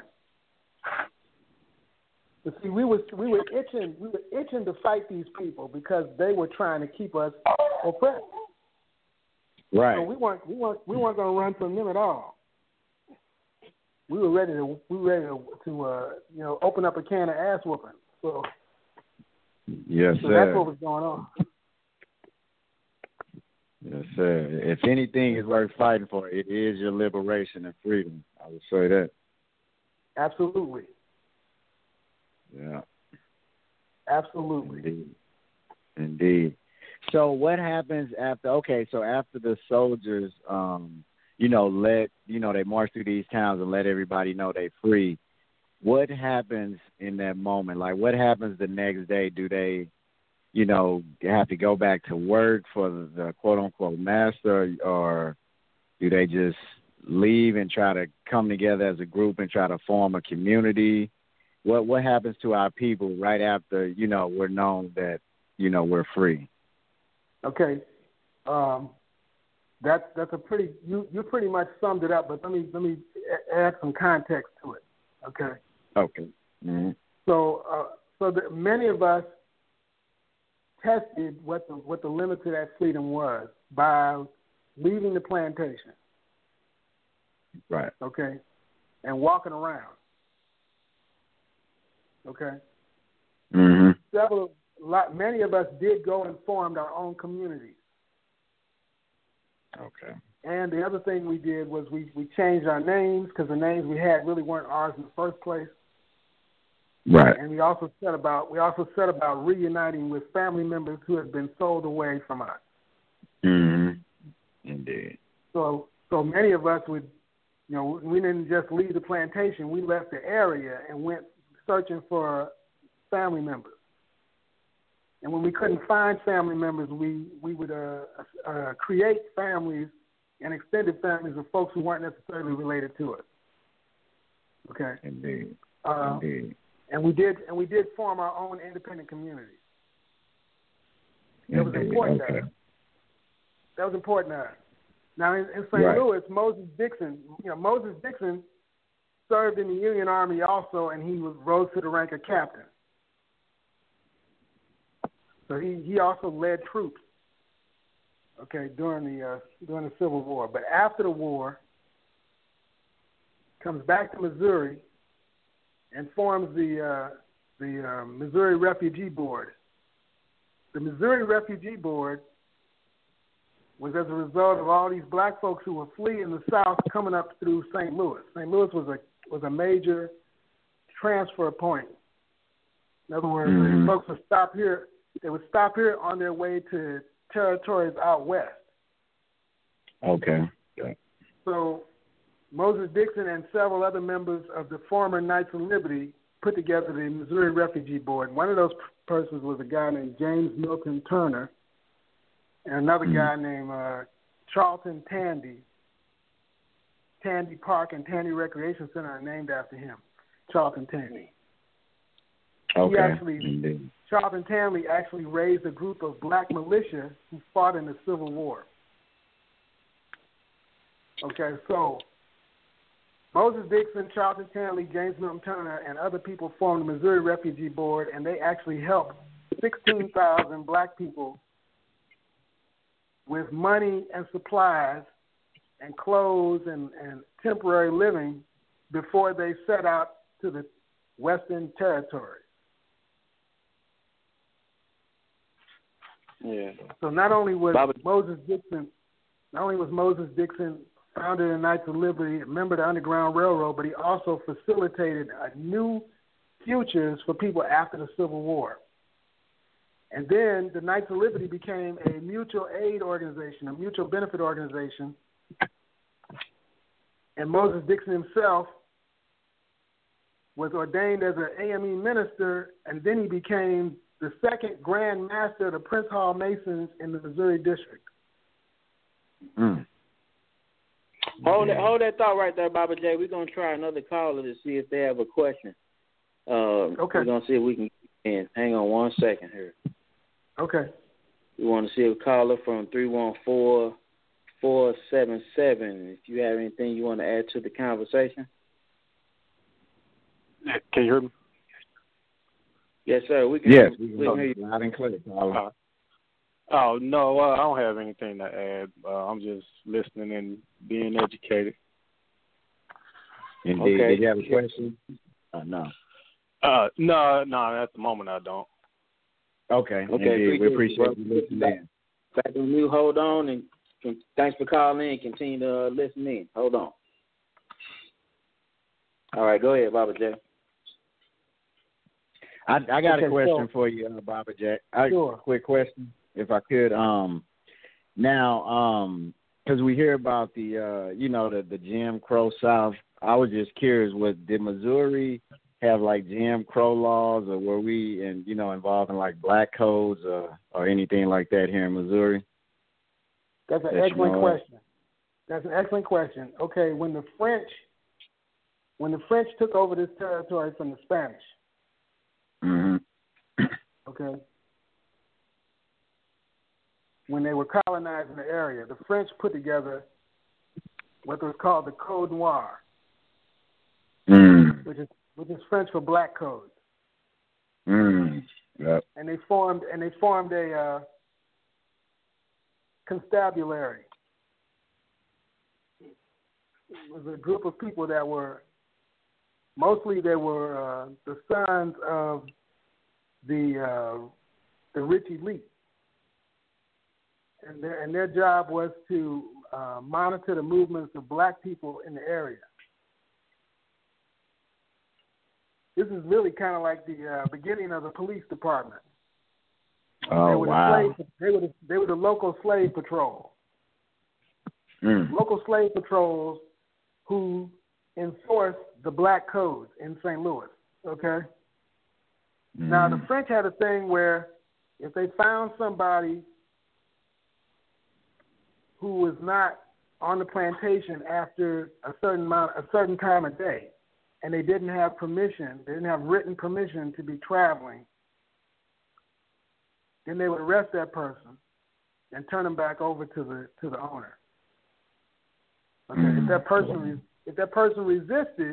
But see, we was we were itching we were itching to fight these people because they were trying to keep us oppressed. Right. So we weren't we weren't we weren't going to run from them at all. We were ready to we were ready to, to uh, you know, open up a can of ass whooping. So yes, so sir. that's what was going on. Yes, sir. If anything is worth fighting for, it is your liberation and freedom. I would say that. Absolutely. Yeah. Absolutely. Indeed. Indeed. So what happens after, okay, so after the soldiers, um, you know, let, you know, they march through these towns and let everybody know they're free, what happens in that moment? Like, what happens the next day? Do they, you know, have to go back to work for the, the quote-unquote master, or do they just leave and try to come together as a group and try to form a community? What what happens to our people right after, you know, we're known that, you know, we're free? Okay, um, that's that's a pretty you you pretty much summed it up. But let me let me add some context to it. Okay. Okay. Mm-hmm. So uh, so the, many of us tested what the what the limit to that freedom was by leaving the plantation. Right. Okay, and walking around. Okay. Mm-hmm. Several, lot, many of us did go and formed our own communities. Okay. And the other thing we did was we, we changed our names because the names we had really weren't ours in the first place. Right. And we also set about we also set about reuniting with family members who had been sold away from us. Mm-hmm. Indeed. So so many of us would, you know, we didn't just leave the plantation. We left the area and went searching for family members. And when we couldn't find family members, we, we would uh, uh, create families and extended families of folks who weren't necessarily related to us. Okay. Indeed. Uh, Indeed. And we did and we did form our own independent communities. That was Indeed. important Okay. to us. That was important to us. Now in, in Saint Right. Louis, Moses Dixon, you know, Moses Dixon served in the Union Army also, and he was rose to the rank of captain. So he, he also led troops, okay, during the uh, during the Civil War. But after the war, comes back to Missouri and forms the uh, the uh, Missouri Refugee Board. The Missouri Refugee Board was as a result of all these black folks who were fleeing the South coming up through Saint Louis. Saint Louis was a was a major transfer point. In other words, mm-hmm. folks would stop here. They would stop here on their way to territories out west. Okay. Okay. So Moses Dixon and several other members of the former Knights of Liberty put together the Missouri Refugee Board. One of those persons was a guy named James Milton Turner, and another mm-hmm. guy named uh, Charlton Tandy. Tandy Park and Tandy Recreation Center are named after him, Charlton Tandy. Okay. He actually, Indeed. Charlton Tandy actually raised a group of black militia who fought in the Civil War. Okay, so Moses Dixon, Charlton Tanley, James Milton Turner, and other people formed the Missouri Refugee Board, and they actually helped sixteen thousand black people with money and supplies and clothes and, and temporary living before they set out to the Western Territory. Yeah. So not only was Bobby. Moses Dixon, not only was Moses Dixon founded the Knights of Liberty, a member of the Underground Railroad, but he also facilitated a new futures for people after the Civil War. And then the Knights of Liberty became a mutual aid organization, a mutual benefit organization. And Moses Dixon himself was ordained as an A M E minister, and then he became the second Grand Master of the Prince Hall Masons in the Missouri District. Mm. Hold that, hold that thought right there, Baba J. We're gonna try another caller to see if they have a question. Uh, okay. We're gonna see if we can get in. Hang on one second here. Okay. We want to see a caller from three one four, four seven seven. If you have anything you want to add to the conversation. Can you hear me? Yes, sir. We can. Yes, we we can can hear you. loud and clear, caller. Uh, oh no, uh, I don't have anything to add. Uh, I'm just listening and being educated. Indeed. Okay. Did you have a question? Uh, no. Uh, no, no. At the moment, I don't. Okay. Okay. Indeed. We appreciate appreciate you listening in. Back on you. Hold on, and con- thanks for calling in. Continue to uh, listen in. Hold on. All right, go ahead, Baba J. I, I got Okay, a question so, for you, uh, Baba Jack. I, Sure. Quick question, if I could. Um, now, um, because we hear about the, uh, you know, the, the Jim Crow South. I was just curious, was did Missouri have like Jim Crow laws, or were we, in, you know, involved in like black codes or, or anything like that here in Missouri? That's an That you excellent know of? question. That's an excellent question. Okay, when the French, when the French took over this territory from the Spanish, Mm-hmm. okay, when they were colonizing the area, the French put together what was called the Code Noir, Mm. which is which is French for black codes, Mm. Yep. and they formed and they formed a uh, constabulary. It was a group of people that were mostly they were uh, the sons of the uh, the rich elite, and their and their job was to uh, monitor the movements of black people in the area. This is really kind of like the uh, beginning of the police department. Oh, they were wow. The slave, they were the, they were the local slave patrol. Mm. Local slave patrols who enforced the black codes in Saint Louis. Okay. Mm. Now the French had a thing where if they found somebody who was not on the plantation after a certain amount, a certain time of day, and they didn't have permission, they didn't have written permission to be traveling, then they would arrest that person and turn them back over to the to the owner. Okay, Mm. if that person if that person resisted,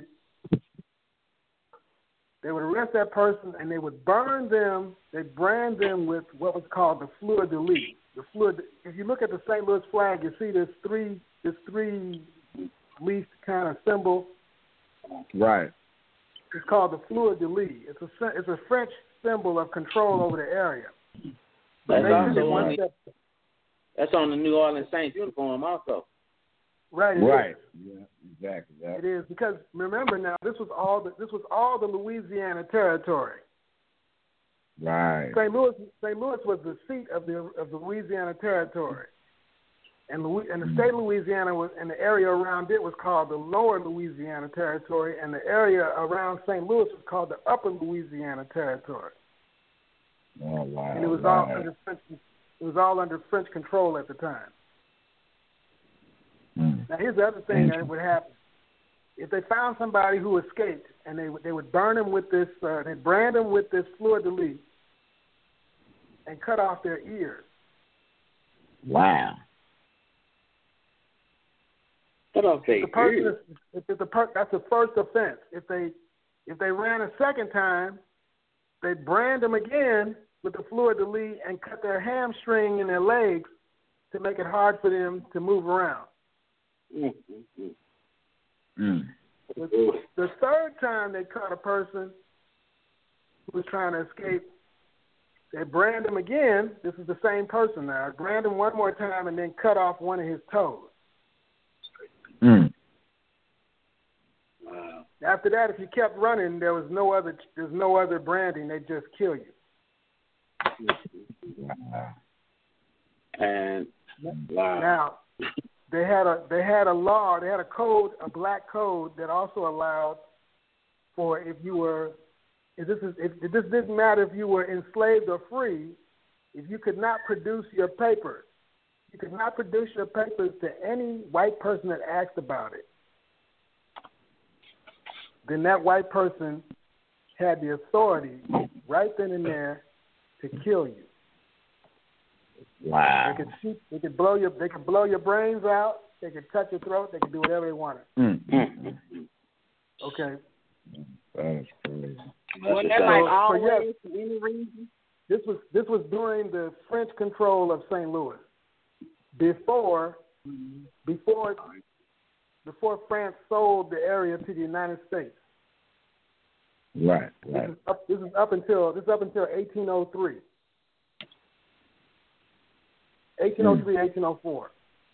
they would arrest that person and they would burn them. They'd brand them with what was called the fleur de lis. The fleur. De, if you look at the Saint Louis flag, you see this three this three leaf kind of symbol. Right. It's called the fleur de lis. It's a it's a French symbol of control over the area. That's They also took it one on the, step- that's on the New Orleans Saints uniform also. Right. it Right. is. Yeah, exactly. Yeah. It is because remember now this was all the, this was all the Louisiana territory. Right. Saint Louis Saint Louis was the seat of the of the Louisiana territory, and Louis, and the state of Louisiana was and the area around it was called the Lower Louisiana Territory, and the area around Saint Louis was called the Upper Louisiana Territory. Oh, wow. And it was right. all under French. It was all under French control at the time. Mm. Now, here's the other thing that would happen: if they found somebody who escaped, and they would they would burn them with this, uh, they brand them with this fleur de lis, and cut off their ears. Wow. Cut off their If the person ears. is, if the per, that's the first offense. If they if they ran a second time, they brand them again with the fleur de lis and cut their hamstring and their legs to make it hard for them to move around. Mm-hmm. Mm. The, the third time they caught a person who was trying to escape, they brand him again. This is the same person now. Brand him one more time and then cut off one of his toes. Mm. Wow. After that, if you kept running, there was no other. There's no other branding. They just kill you. Wow. And wow. Now, they had a they had a law. They had a code, a black code that also allowed for if you were, if this is, if, if this didn't matter if you were enslaved or free, if you could not produce your papers, you could not produce your papers to any white person that asked about it, then that white person had the authority right then and there to kill you. Wow. They could shoot, they could blow your, they could blow your brains out. They could cut your throat. They could do whatever they wanted. Mm-hmm. Okay. That's crazy. Well, that might So, always, yes, for any reason. This was this was during the French control of Saint Louis. Before, before, before France sold the area to the United States. Right. This Right. is up, this is up until this is up until eighteen oh three. eighteen oh three, eighteen oh four.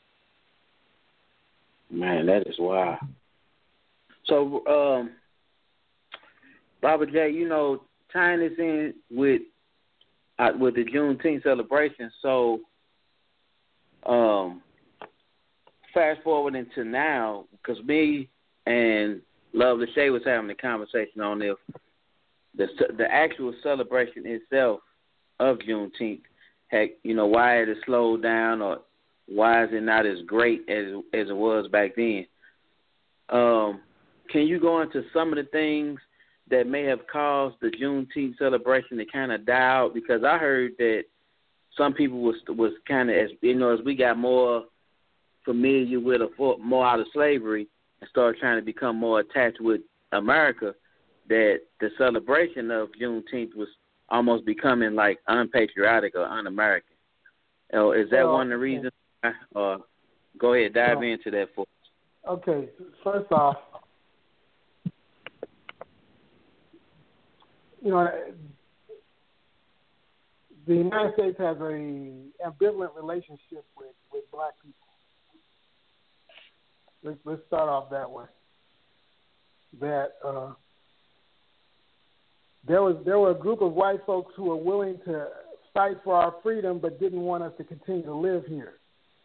Man, that is wild. So, um, Baba J, you know, tying this in with uh, with the Juneteenth celebration. So, um, fast forward into now, because me and Love Lachey was having a conversation on if the the actual celebration itself of Juneteenth had, you know, why it has slowed down or why is it not as great as as it was back then? Um, can you go into some of the things that may have caused the Juneteenth celebration to kind of die out? Because I heard that some people was was kind of, as you know, as we got more familiar with a, more out of slavery and started trying to become more attached with America, that the celebration of Juneteenth was almost becoming like unpatriotic or un-American. Uh, is that Well, one of the reasons? Uh, go ahead, dive well, into that for us. Okay, first off, you know, the United States has a ambivalent relationship with, with black people. Let's, let's start off that way. That uh, there was there were a group of white folks who were willing to fight for our freedom, but didn't want us to continue to live here.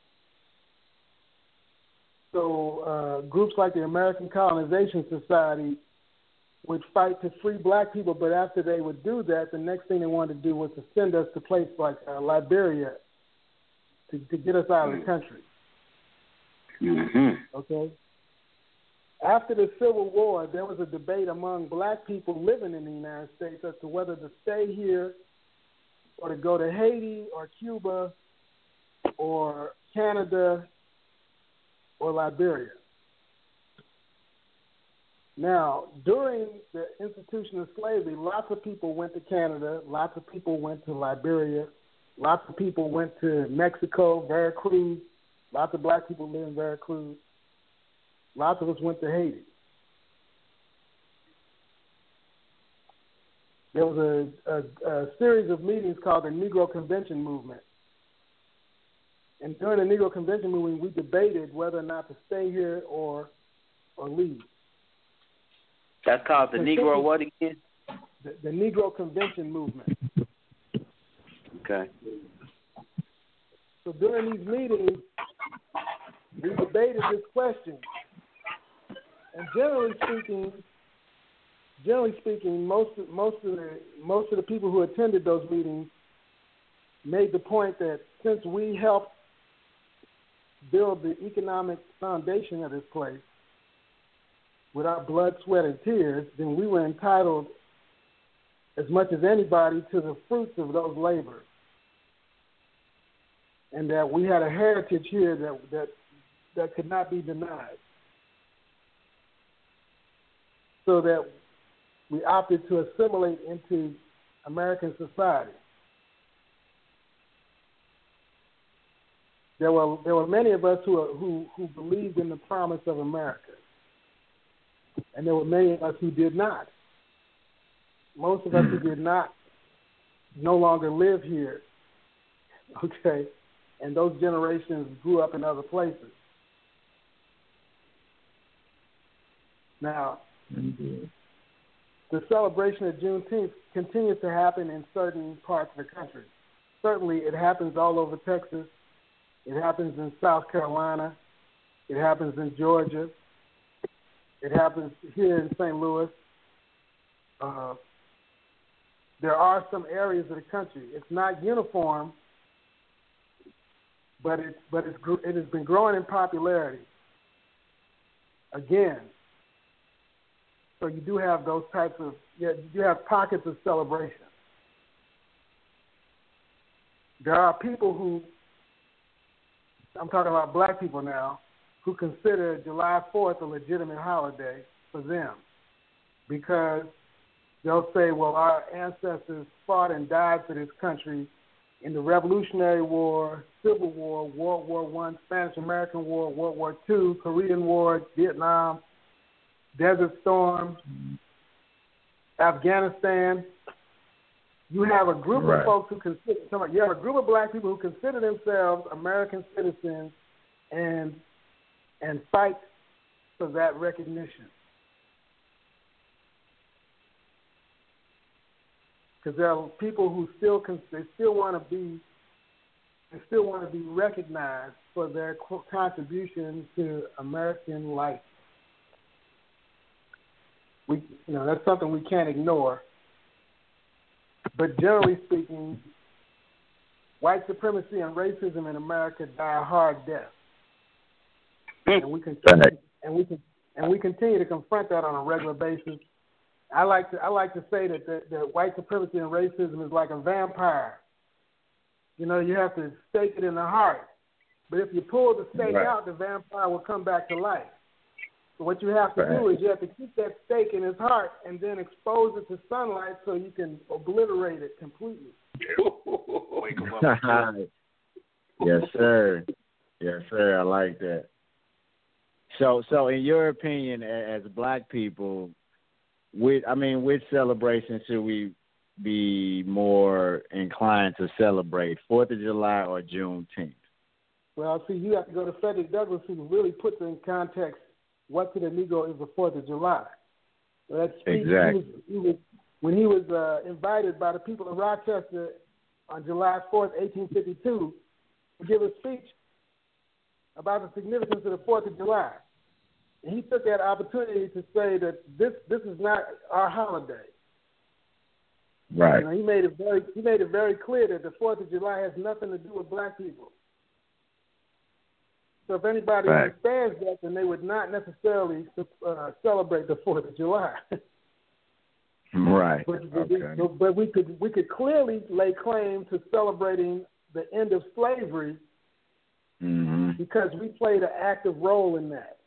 So uh, groups like the American Colonization Society would fight to free black people, but after they would do that, the next thing they wanted to do was to send us to places like uh, Liberia to, to get us out of the country. Mm-hmm. Okay? After the Civil War, there was a debate among black people living in the United States as to whether to stay here or to go to Haiti or Cuba or Canada or Liberia. Now, during the institution of slavery, lots of people went to Canada, lots of people went to Liberia, lots of people went to Mexico, Veracruz, lots of black people live in Veracruz, lots of us went to Haiti. There was a, a, a series of meetings called the Negro Convention Movement. And during the Negro Convention movement, we debated whether or not to stay here or or leave. That's called the Negro what again? The, the Negro Convention movement. Okay. So during these meetings, we debated this question. And generally speaking, generally speaking, most most of the most of the people who attended those meetings made the point that since we helped build the economic foundation of this place with our blood, sweat, and tears, then we were entitled as much as anybody to the fruits of those labors. And that we had a heritage here that that, that could not be denied. So that we opted to assimilate into American society. There were there were many of us who who who believed in the promise of America, and there were many of us who did not. Most of us who did not no longer live here. Okay, and those generations grew up in other places. Now, mm-hmm. the celebration of Juneteenth continues to happen in certain parts of the country. Certainly, it happens all over Texas. It happens in South Carolina. It happens in Georgia. It happens here in Saint Louis. uh, there are some areas of the country. It's not uniform, but it's but it's it has been growing in popularity. Again, so you do have those types of yeah, you have pockets of celebration. There are people who, I'm talking about black people now, who consider July fourth a legitimate holiday for them because they'll say, well, our ancestors fought and died for this country in the Revolutionary War, Civil War, World War One, Spanish-American War, World War Two, Korean War, Vietnam, Desert Storm, Afghanistan. You have a group right. of folks who consider, you have a group of black people who consider themselves American citizens and and fight for that recognition. Because there are people who still they still want to be they still want to be recognized for their contribution to American life. We, you know, that's something we can't ignore. But generally speaking, white supremacy and racism in America die hard deaths, and we continue, and we can, and we continue to confront that on a regular basis. I like to I like to say that the, that white supremacy and racism is like a vampire. You know, you have to stake it in the heart, but if you pull the stake right. out, the vampire will come back to life. So what you have to right. do is you have to keep that stake in his heart and then expose it to sunlight so you can obliterate it completely. Wake him up. Yes, sir. Yes, sir. I like that. So, so in your opinion, as black people, which I mean, which celebration should we be more inclined to celebrate, Fourth of July or Juneteenth? Well, see, you have to go to Frederick Douglass, who really puts in context what to the Negro is the Fourth of July. So that speech, exactly. He was, he was, when he was uh, invited by the people of Rochester on July fourth, eighteen fifty-two, to give a speech about the significance of the Fourth of July. And he took that opportunity to say that this this is not our holiday. Right. You know, he made it very he made it very clear that the Fourth of July has nothing to do with black people. So if anybody right. understands that, then they would not necessarily uh, celebrate the Fourth of July. Right. But, okay. we, but we could we could clearly lay claim to celebrating the end of slavery mm-hmm. because we played an active role in that.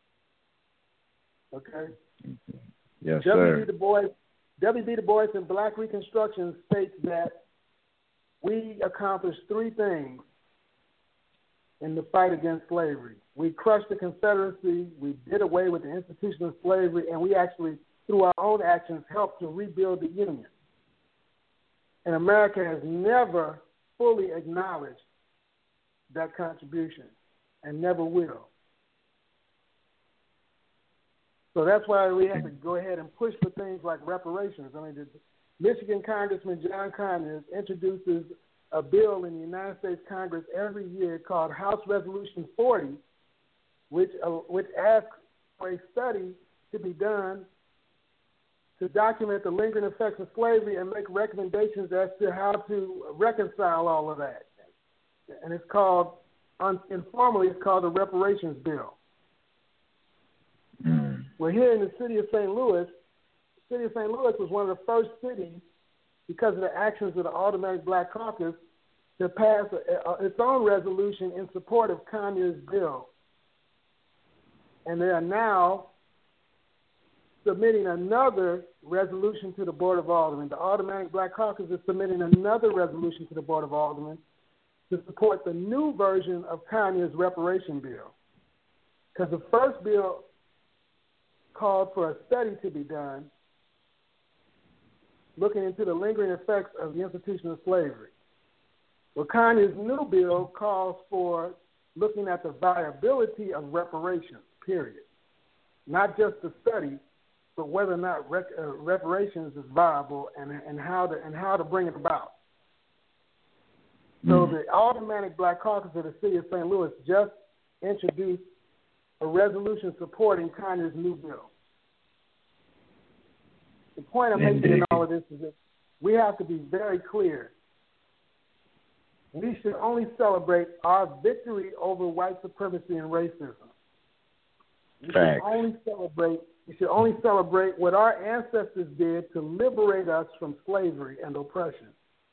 Okay. Yes, W. sir. B. Du Bois, W. B. Du Bois in Black Reconstruction states that we accomplished three things in the fight against slavery. We crushed the Confederacy, we did away with the institution of slavery, and we actually, through our own actions, helped to rebuild the Union. And America has never fully acknowledged that contribution and never will. So that's why we have to go ahead and push for things like reparations. I mean, the Michigan Congressman John Conyers introduces a bill in the United States Congress every year called House Resolution forty, which uh, which asks for a study to be done to document the lingering effects of slavery and make recommendations as to how to reconcile all of that. And it's called, informally, it's called the Reparations Bill. Mm. Well, here in the city of Saint Louis, the city of Saint Louis was one of the first cities, because of the actions of the Automatic Black Caucus, to pass a, a, its own resolution in support of Conyers' bill. And they are now submitting another resolution to the Board of Aldermen. The Automatic Black Caucus is submitting another resolution to the Board of Aldermen to support the new version of Conyers' reparation bill. Because the first bill called for a study to be done looking into the lingering effects of the institution of slavery. Well, Conyers' new bill calls for looking at the viability of reparations, period. Not just the study, but whether or not rec- uh, reparations is viable and, and, how to, and how to bring it about. So the Automatic Black Caucus of the City of Saint Louis just introduced a resolution supporting Conyers' new bill. The point I'm making in all of this is that we have to be very clear. We should only celebrate our victory over white supremacy and racism. We should only celebrate. We should only celebrate what our ancestors did to liberate us from slavery and oppression.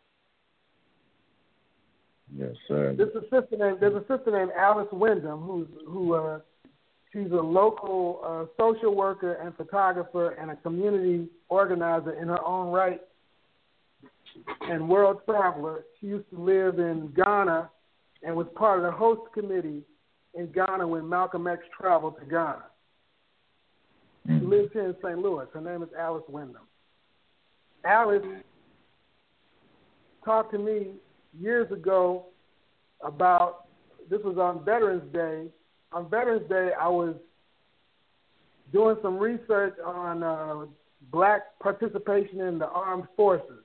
Yes, sir. There's a sister named There's a sister named Alice Wyndham who's who uh, she's a local uh, social worker and photographer and a community organizer in her own right and world traveler. She used to live in Ghana and was part of the host committee in Ghana when Malcolm X traveled to Ghana. She lives here in Saint Louis. Her name is Alice Wyndham. Alice talked to me years ago about, this was on Veterans Day. On Veterans Day, I was doing some research on uh, black participation in the armed forces.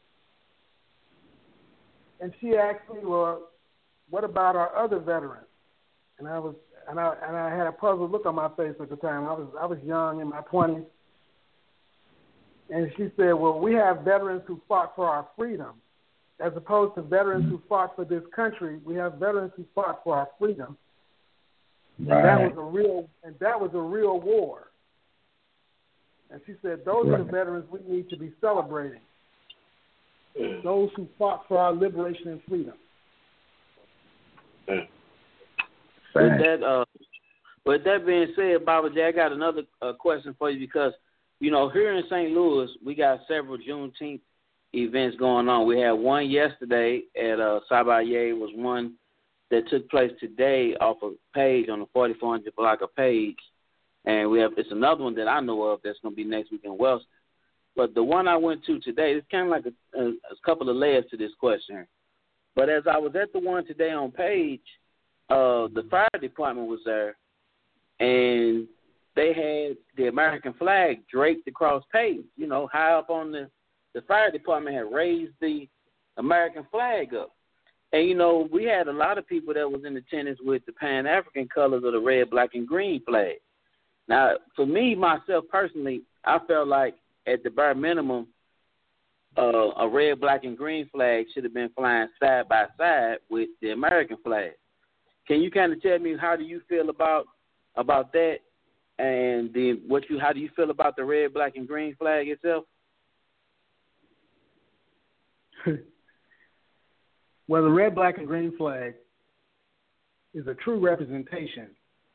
And she asked me, well, what about our other veterans? And I was and I and I had a puzzled look on my face at the time. I was I was young, in my twenties. And she said, well, we have veterans who fought for our freedom. As opposed to veterans who fought for this country, we have veterans who fought for our freedom. Right. And that was a real and that was a real war. And she said, those right. are the veterans we need to be celebrating. Those who fought for our liberation and freedom. With that, uh, with that being said, Baba J, I got another uh, question for you because, you know, here in Saint Louis, we got several Juneteenth events going on. We had one yesterday at uh, Sabaye. Was one that took place today off of Page on the forty-four hundred block of Page, and we have it's another one that I know of that's going to be next week in Wellston. But the one I went to today, it's kind of like a, a, a couple of layers to this question. But as I was at the one today on Page, uh, the fire department was there, and they had the American flag draped across Page. You know, high up on the the fire department had raised the American flag up. And, you know, we had a lot of people that was in attendance with the Pan-African colors of the red, black, and green flag. Now, for me, myself personally, I felt like at the bare minimum, uh, a red, black, and green flag should have been flying side by side with the American flag. Can you kind of tell me how do you feel about about that, and the what you how do you feel about the red, black, and green flag itself? Well, the red, black, and green flag is a true representation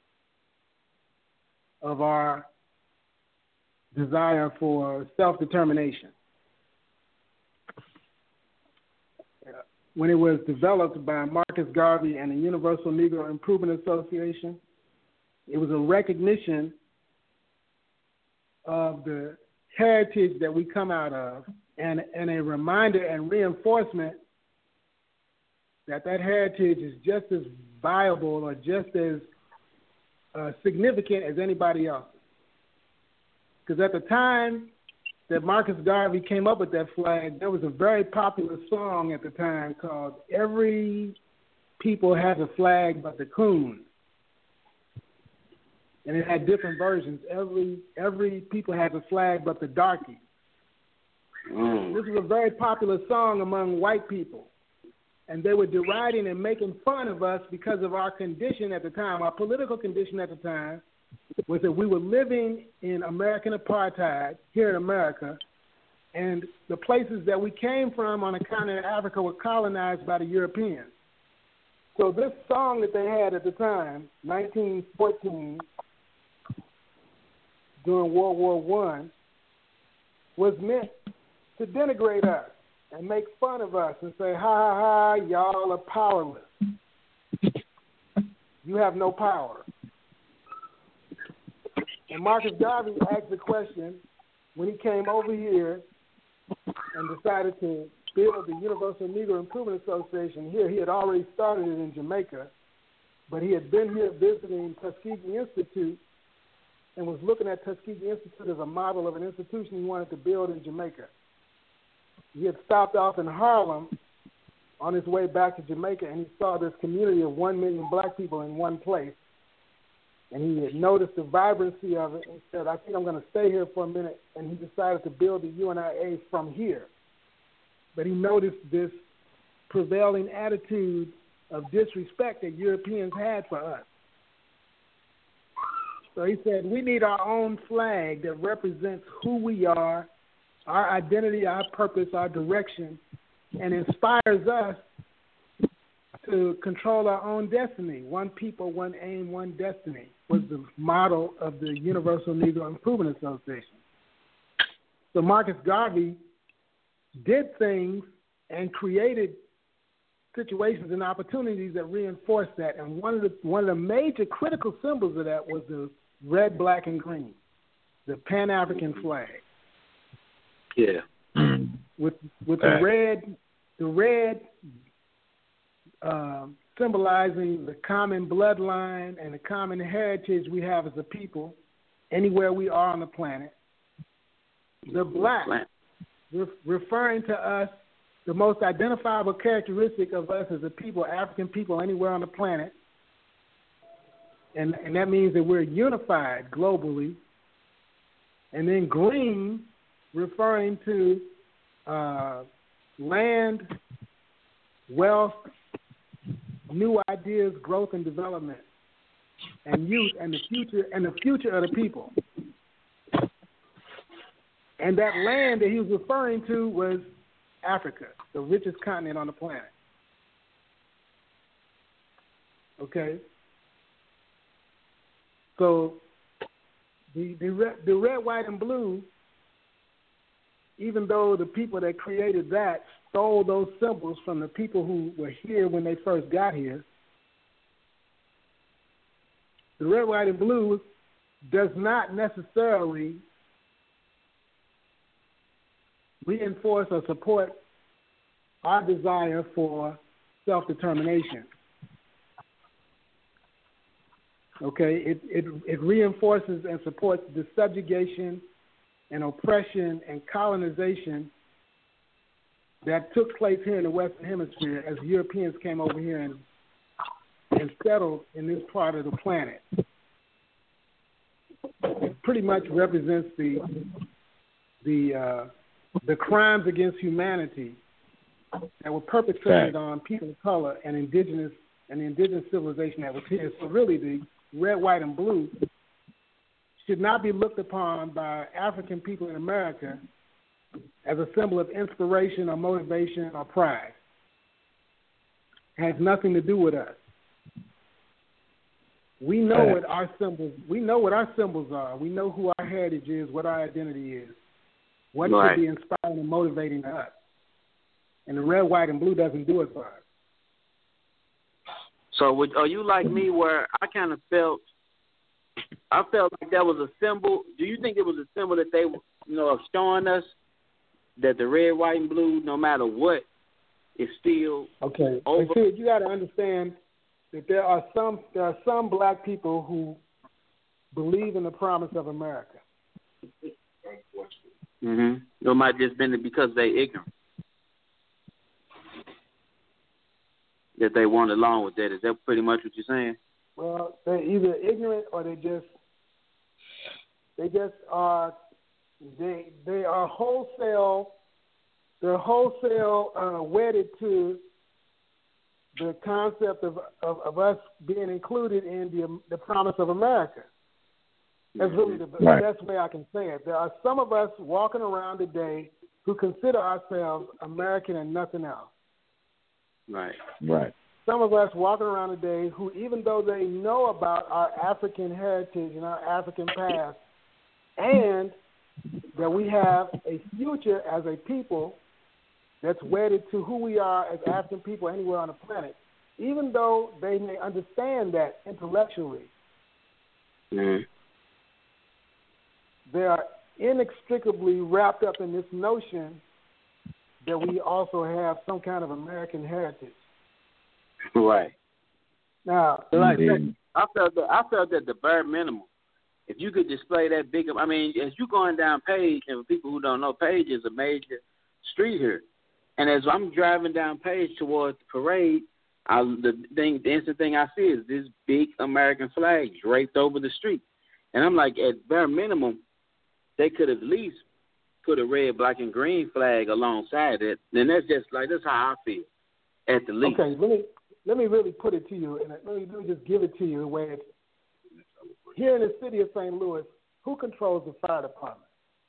of our desire for self-determination. When it was developed by Marcus Garvey and the Universal Negro Improvement Association, it was a recognition of the heritage that we come out of, and, and a reminder and reinforcement that that heritage is just as viable or just as uh, significant as anybody else. Because at the time that Marcus Garvey came up with that flag, there was a very popular song at the time called "Every People Has a Flag But the Coon." And it had different versions. Every every people has a flag but the darky. Mm. This was a very popular song among white people. And they were deriding and making fun of us because of our condition at the time. Our political condition at the time was that we were living in American apartheid here in America, and the places that we came from on the continent of Africa were colonized by the Europeans. So this song that they had at the time, nineteen fourteen, during World War One, was meant to denigrate us and make fun of us and say, ha, ha, ha, y'all are powerless. You have no power. And Marcus Garvey asked the question when he came over here and decided to build the Universal Negro Improvement Association here. He had already started it in Jamaica, but he had been here visiting Tuskegee Institute and was looking at Tuskegee Institute as a model of an institution he wanted to build in Jamaica. He had stopped off in Harlem on his way back to Jamaica, and he saw this community of one million black people in one place. and he had noticed the vibrancy of it and said, I think I'm going to stay here for a minute, and he decided to build the U N I A from here. But he noticed this prevailing attitude of disrespect that Europeans had for us. So he said, we need our own flag that represents who we are, our identity, our purpose, our direction, and inspires us to control our own destiny. One people, one aim, one destiny was the motto of the Universal Negro Improvement Association. So Marcus Garvey did things and created situations and opportunities that reinforced that. And one of the one of the major critical symbols of that was the red, black, and green, the Pan-African flag. Yeah. With with the red, the red uh, symbolizing the common bloodline and the common heritage we have as a people, anywhere we are on the planet. The black, re- referring to us, the most identifiable characteristic of us as a people, African people, anywhere on the planet. And, and that means that we're unified globally. And then green, referring to uh, land, wealth, new ideas, growth and development, and youth, and the future, and the future of the people. And that land that he was referring to was Africa, the richest continent on the planet. Okay? So the the red, the red, white, and blue, even though the people that created that stole those symbols from the people who were here when they first got here, the red, white, and blue does not necessarily reinforce or support our desire for self-determination. Okay, it, it it reinforces and supports the subjugation and oppression and colonization that took place here in the Western Hemisphere as Europeans came over here and and settled in this part of the planet. It pretty much represents the the uh, the crimes against humanity that were perpetrated on people of color and indigenous and the indigenous civilization that was here. So really, the red, white, and blue should not be looked upon by African people in America as a symbol of inspiration or motivation or pride. It has nothing to do with us. We know what our symbols. We know what our symbols are. We know who our heritage is, what our identity is, what right. should be inspiring and motivating us. And the red, white, and blue doesn't do it for us. So would, are you like me where I kind of felt, I felt like that was a symbol. Do you think it was a symbol that they, you know, of showing us that the red, white, and blue, no matter what, is still okay? over? But see, you got to understand that there are some there are some black people who believe in the promise of America. Mm-hmm. It might just been because they ignorant. That they went along with that. Is that pretty much what you're saying? Well, they're either ignorant or they just they just are they they are wholesale they're wholesale uh, wedded to the concept of, of of us being included in the the promise of America. That's really the, right. the best way I can say it. There are some of us walking around today who consider ourselves American and nothing else. Right. Right. Some of us walking around today who, even though they know about our African heritage and our African past, and that we have a future as a people that's wedded to who we are as African people anywhere on the planet, even though they may understand that intellectually, mm-hmm. they are inextricably wrapped up in this notion that we also have some kind of American heritage. Right. Now, like that, I felt that I felt that the bare minimum, if you could display that big, I mean, as you going down Page, and for people who don't know, Page is a major street here, and as I'm driving down Page towards the parade, I, the thing, the instant thing I see is this big American flag draped over the street, and I'm like, at bare minimum, they could at least put a red, black, and green flag alongside it. Then that's just like that's how I feel at the least. Okay, let me let me really put it to you, and let me, let me just give it to you the way it's here in the city of Saint Louis. Who controls the fire department?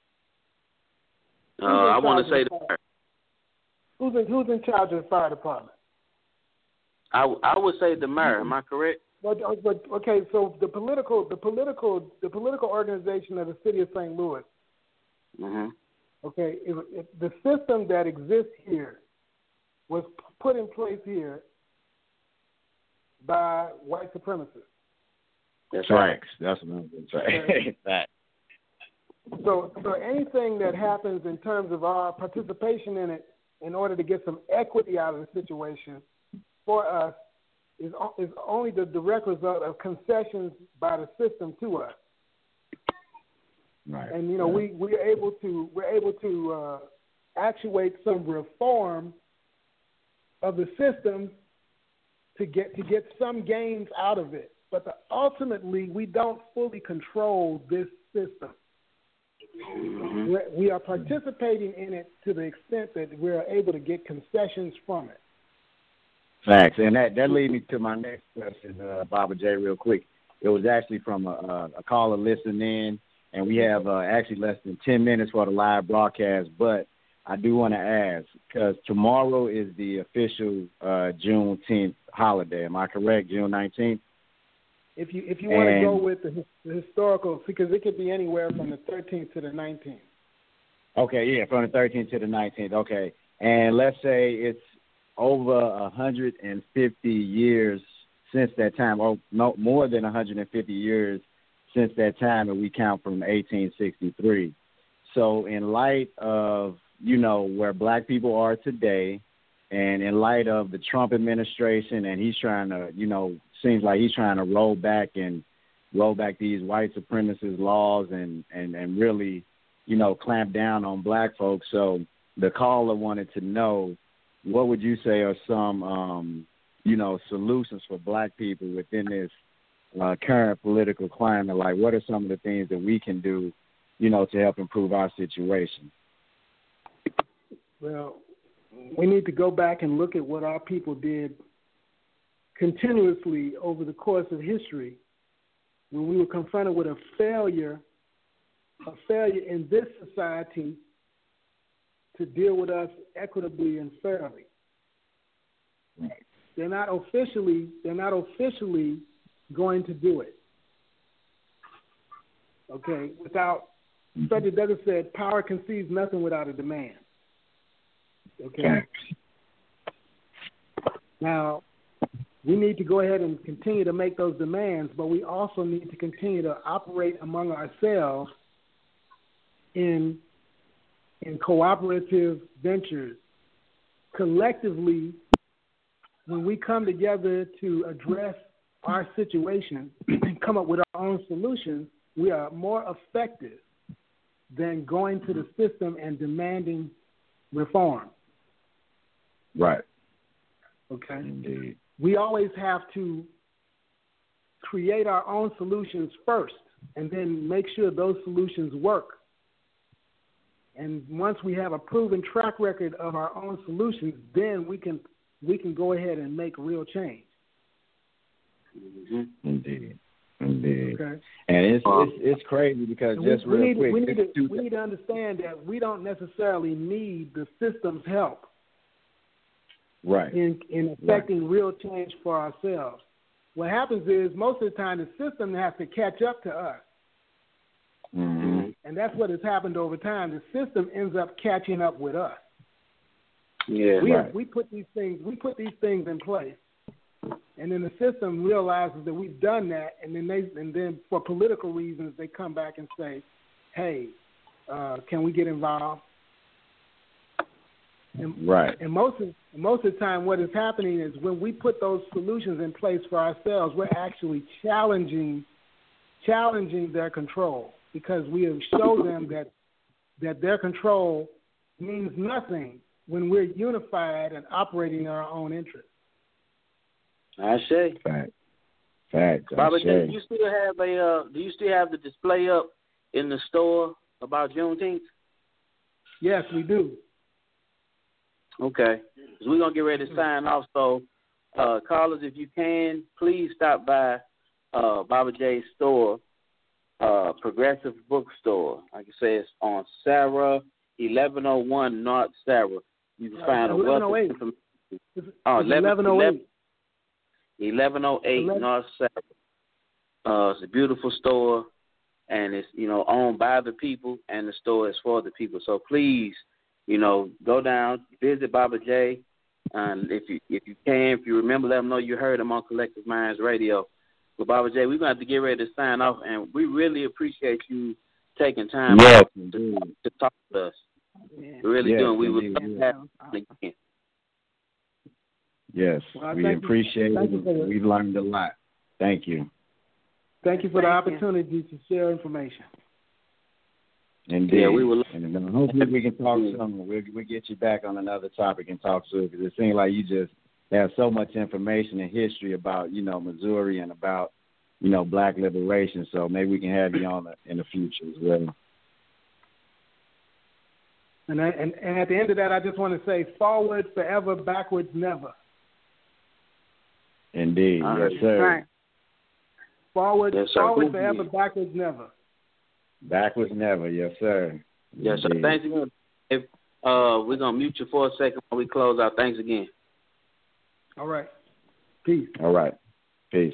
Uh, I want to say the mayor. Who's in, who's in charge of the fire department? I, I would say the mayor. Am I correct? But, but okay, so the political the political the political organization of the city of Saint Louis. Mm-hmm. Okay, if, if the system that exists here was put in place here by white supremacists. That's right. That's what I'm going to say. That. So, so anything that happens in terms of our participation in it, in order to get some equity out of the situation, for us, is is only the direct result of concessions by the system to us. Right. And you know, we we're able to we're able to uh, actuate some reform of the system to get to get some gains out of it. But the, ultimately, we don't fully control this system. Mm-hmm. We're, we are participating in it to the extent that we're able to get concessions from it. Facts, and that that leads me to my next question, uh, Baba J. Real quick. It was actually from a, a caller listening in, and we have uh, actually less than ten minutes for the live broadcast. But I do want to ask, because tomorrow is the official uh, Juneteenth holiday. Am I correct? June nineteenth. If you if you want to go with the, the historical, because it could be anywhere from the thirteenth to the nineteenth. Okay, yeah, from the thirteenth to the nineteenth. Okay, and let's say it's over one hundred fifty years since that time, or no, more than one hundred fifty years since that time, and we count from eighteen sixty-three. So in light of, you know, where black people are today, and in light of the Trump administration, and he's trying to, you know, seems like he's trying to roll back and roll back these white supremacist laws and, and, and really, you know, clamp down on black folks. So the caller wanted to know, what would you say are some, um, you know, solutions for black people within this uh, current political climate? Like, what are some of the things that we can do, you know, to help improve our situation? Well, we need to go back and look at what our people did continuously over the course of history when we were confronted with a failure, a failure in this society to deal with us equitably and fairly. Right. They're not officially, they're not officially going to do it. Okay, without, Frederick Douglass said, power conceives nothing without a demand. Okay. Now, we need to go ahead and continue to make those demands, but we also need to continue to operate among ourselves in in cooperative ventures. Collectively, when we come together to address our situation and come up with our own solutions, we are more effective than going to the system and demanding reform. Right. Okay. Indeed. We always have to create our own solutions first and then make sure those solutions work. And once we have a proven track record of our own solutions, then we can we can go ahead and make real change. Mm-hmm. Indeed. Indeed. Okay. And it's it's, it's crazy because And just we, real we need, quick, we need, to, two, we need to understand that we don't necessarily need the system's help right in in affecting right. real change for ourselves. What happens is most of the time the system has to catch up to us. Mm-hmm. And that's what has happened over time. The system ends up catching up with us. Yeah, we, right. we put these things we put these things in place, and then the system realizes that we've done that, and then they and then for political reasons they come back and say, "Hey, uh, can we get involved?" And, right. And most of most of the time, what is happening is when we put those solutions in place for ourselves, we're actually challenging challenging their control, because we have shown them that that their control means nothing when we're unified and operating in our own interests. I say. Fact. Fact. Baba, I do you still have a? Uh, do you still have the display up in the store about Juneteenth? Yes, we do. Okay. So we're gonna get ready to sign off. So, uh, callers, if you can, please stop by uh, Baba J's store, uh, Progressive Bookstore. Like I said, it's on Sarah, eleven oh one North Sarah. You can find a wealth of information. Oh, eleven oh eight. eleven oh eight North Sarah. Uh, it's a beautiful store, and it's, you know, owned by the people, and the store is for the people. So please, you know, go down, visit Baba J. Um, if you if you can, if you remember, let them know you heard him on Collective Minds Radio. But Baba J, we're going to have to get ready to sign off, and we really appreciate you taking time yes, out to, to talk to us. Yeah. We really yes, do, and we would indeed. have you again. Yes, Well, we thank you. appreciate Thank it. you for the- We've learned a lot. Thank you. Thank you for the Thank you. opportunity to share information. Indeed. Yeah, we will. And uh, hopefully we can talk soon. We'll, we'll get you back on another topic and talk soon, because it seems like you just have so much information and history about, you know, Missouri and about, you know, black liberation. So maybe we can have you on the, in the future as well. And, I, and and at the end of that, I just want to say, forward forever, backwards never. Indeed. All yes, right. sir. Right. Forward, Yes, sir. forward forever, backwards never. Backwards never. Yes, sir. Yes, sir. Indeed. Thanks again. If, uh, we're going to mute you for a second while we close out. Thanks again. All right. Peace. All right. Peace.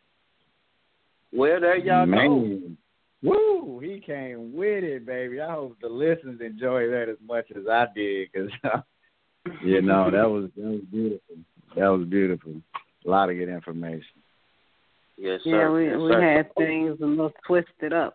Well, there y'all go. Man. Woo! He came with it, baby. I hope the listeners enjoy that as much as I did, because, you know, that was, that was beautiful. That was beautiful. A lot of good information. Yes, sir. Yeah, we yes, we sir. had things a little twisted up.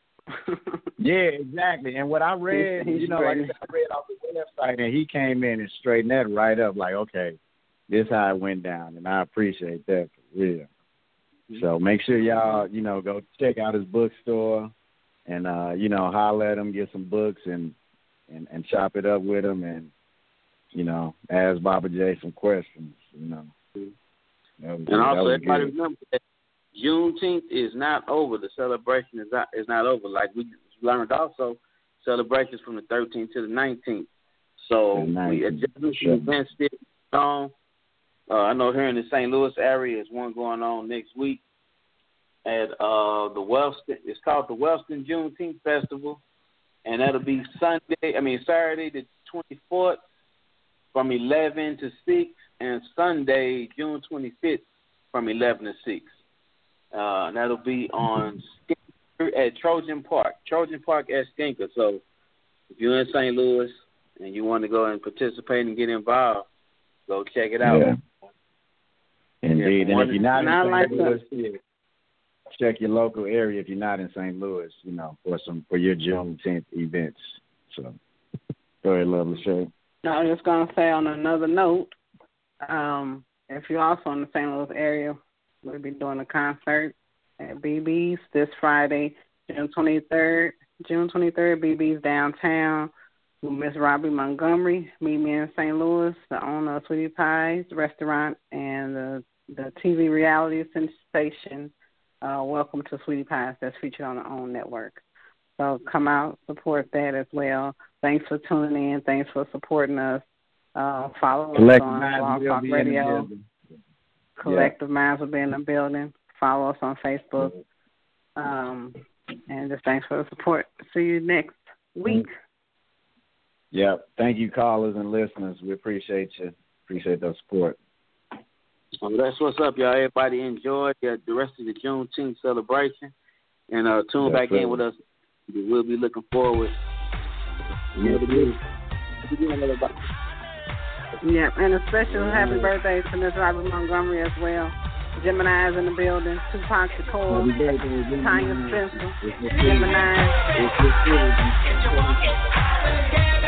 Yeah, exactly. And what I read, you know, like I said, I read off the website, and he came in and straightened that right up, like, okay, this is how it went down, and I appreciate that for real. So make sure y'all, you know, go check out his bookstore and, uh, you know, holler at him, get some books and, and, and chop it up with him and, you know, ask Baba J some questions, you know. That was, And also, that everybody was remember that Juneteenth is not over. The celebration is not is not over. Like we learned also, celebrations from the thirteenth to the nineteenth. So The nineteenth, we sure. events still on. Uh, I know here in the Saint Louis area, there's one going on next week at uh, the Wellston. It's called the Wellston Juneteenth Festival, and that'll be Sunday. I mean Saturday the twenty-fourth from eleven to six, and Sunday June twenty-fifth from eleven to six. Uh, and that'll be on Skinker at Trojan Park, Trojan Park at Skinker. So if you're in Saint Louis and you want to go and participate and get involved, go check it out. Yeah. Indeed. Yeah, And if you're not Not in like Saint Louis, yeah, check your local area if you're not in Saint Louis, you know, for some for your Juneteenth events. So go ahead, lovely Shay. No, I was just gonna say on another note, um, if you're also in the Saint Louis area, we'll be doing a concert at B B's this Friday, June twenty-third. June twenty-third, B B's downtown with Miss Robbie Montgomery. Meet me in Saint Louis, the owner of Sweetie Pie's restaurant and the the T V reality sensation. Uh, welcome to Sweetie Pie's, that's featured on our own network. So come out, support that as well. Thanks for tuning in. Thanks for supporting us. Uh, follow Collective us on Minds Blog will Talk be in the Radio. building. Collective Minds will be in the building. Follow us on Facebook. Um, and just thanks for the support. See you next week. Yep. Thank you, callers and listeners. We appreciate you. Appreciate the support. Well, that's what's up, y'all. Everybody enjoy the, the rest of the Juneteenth celebration. And uh, tune That's back right. in with us. We'll be looking forward. Yeah. Yeah, and a special happy birthday to Miss Robert Montgomery as well. Gemini's in the building. Tupac Shakur. Happy birthday, Tanya Gemini. Spencer. It's your Gemini. It's your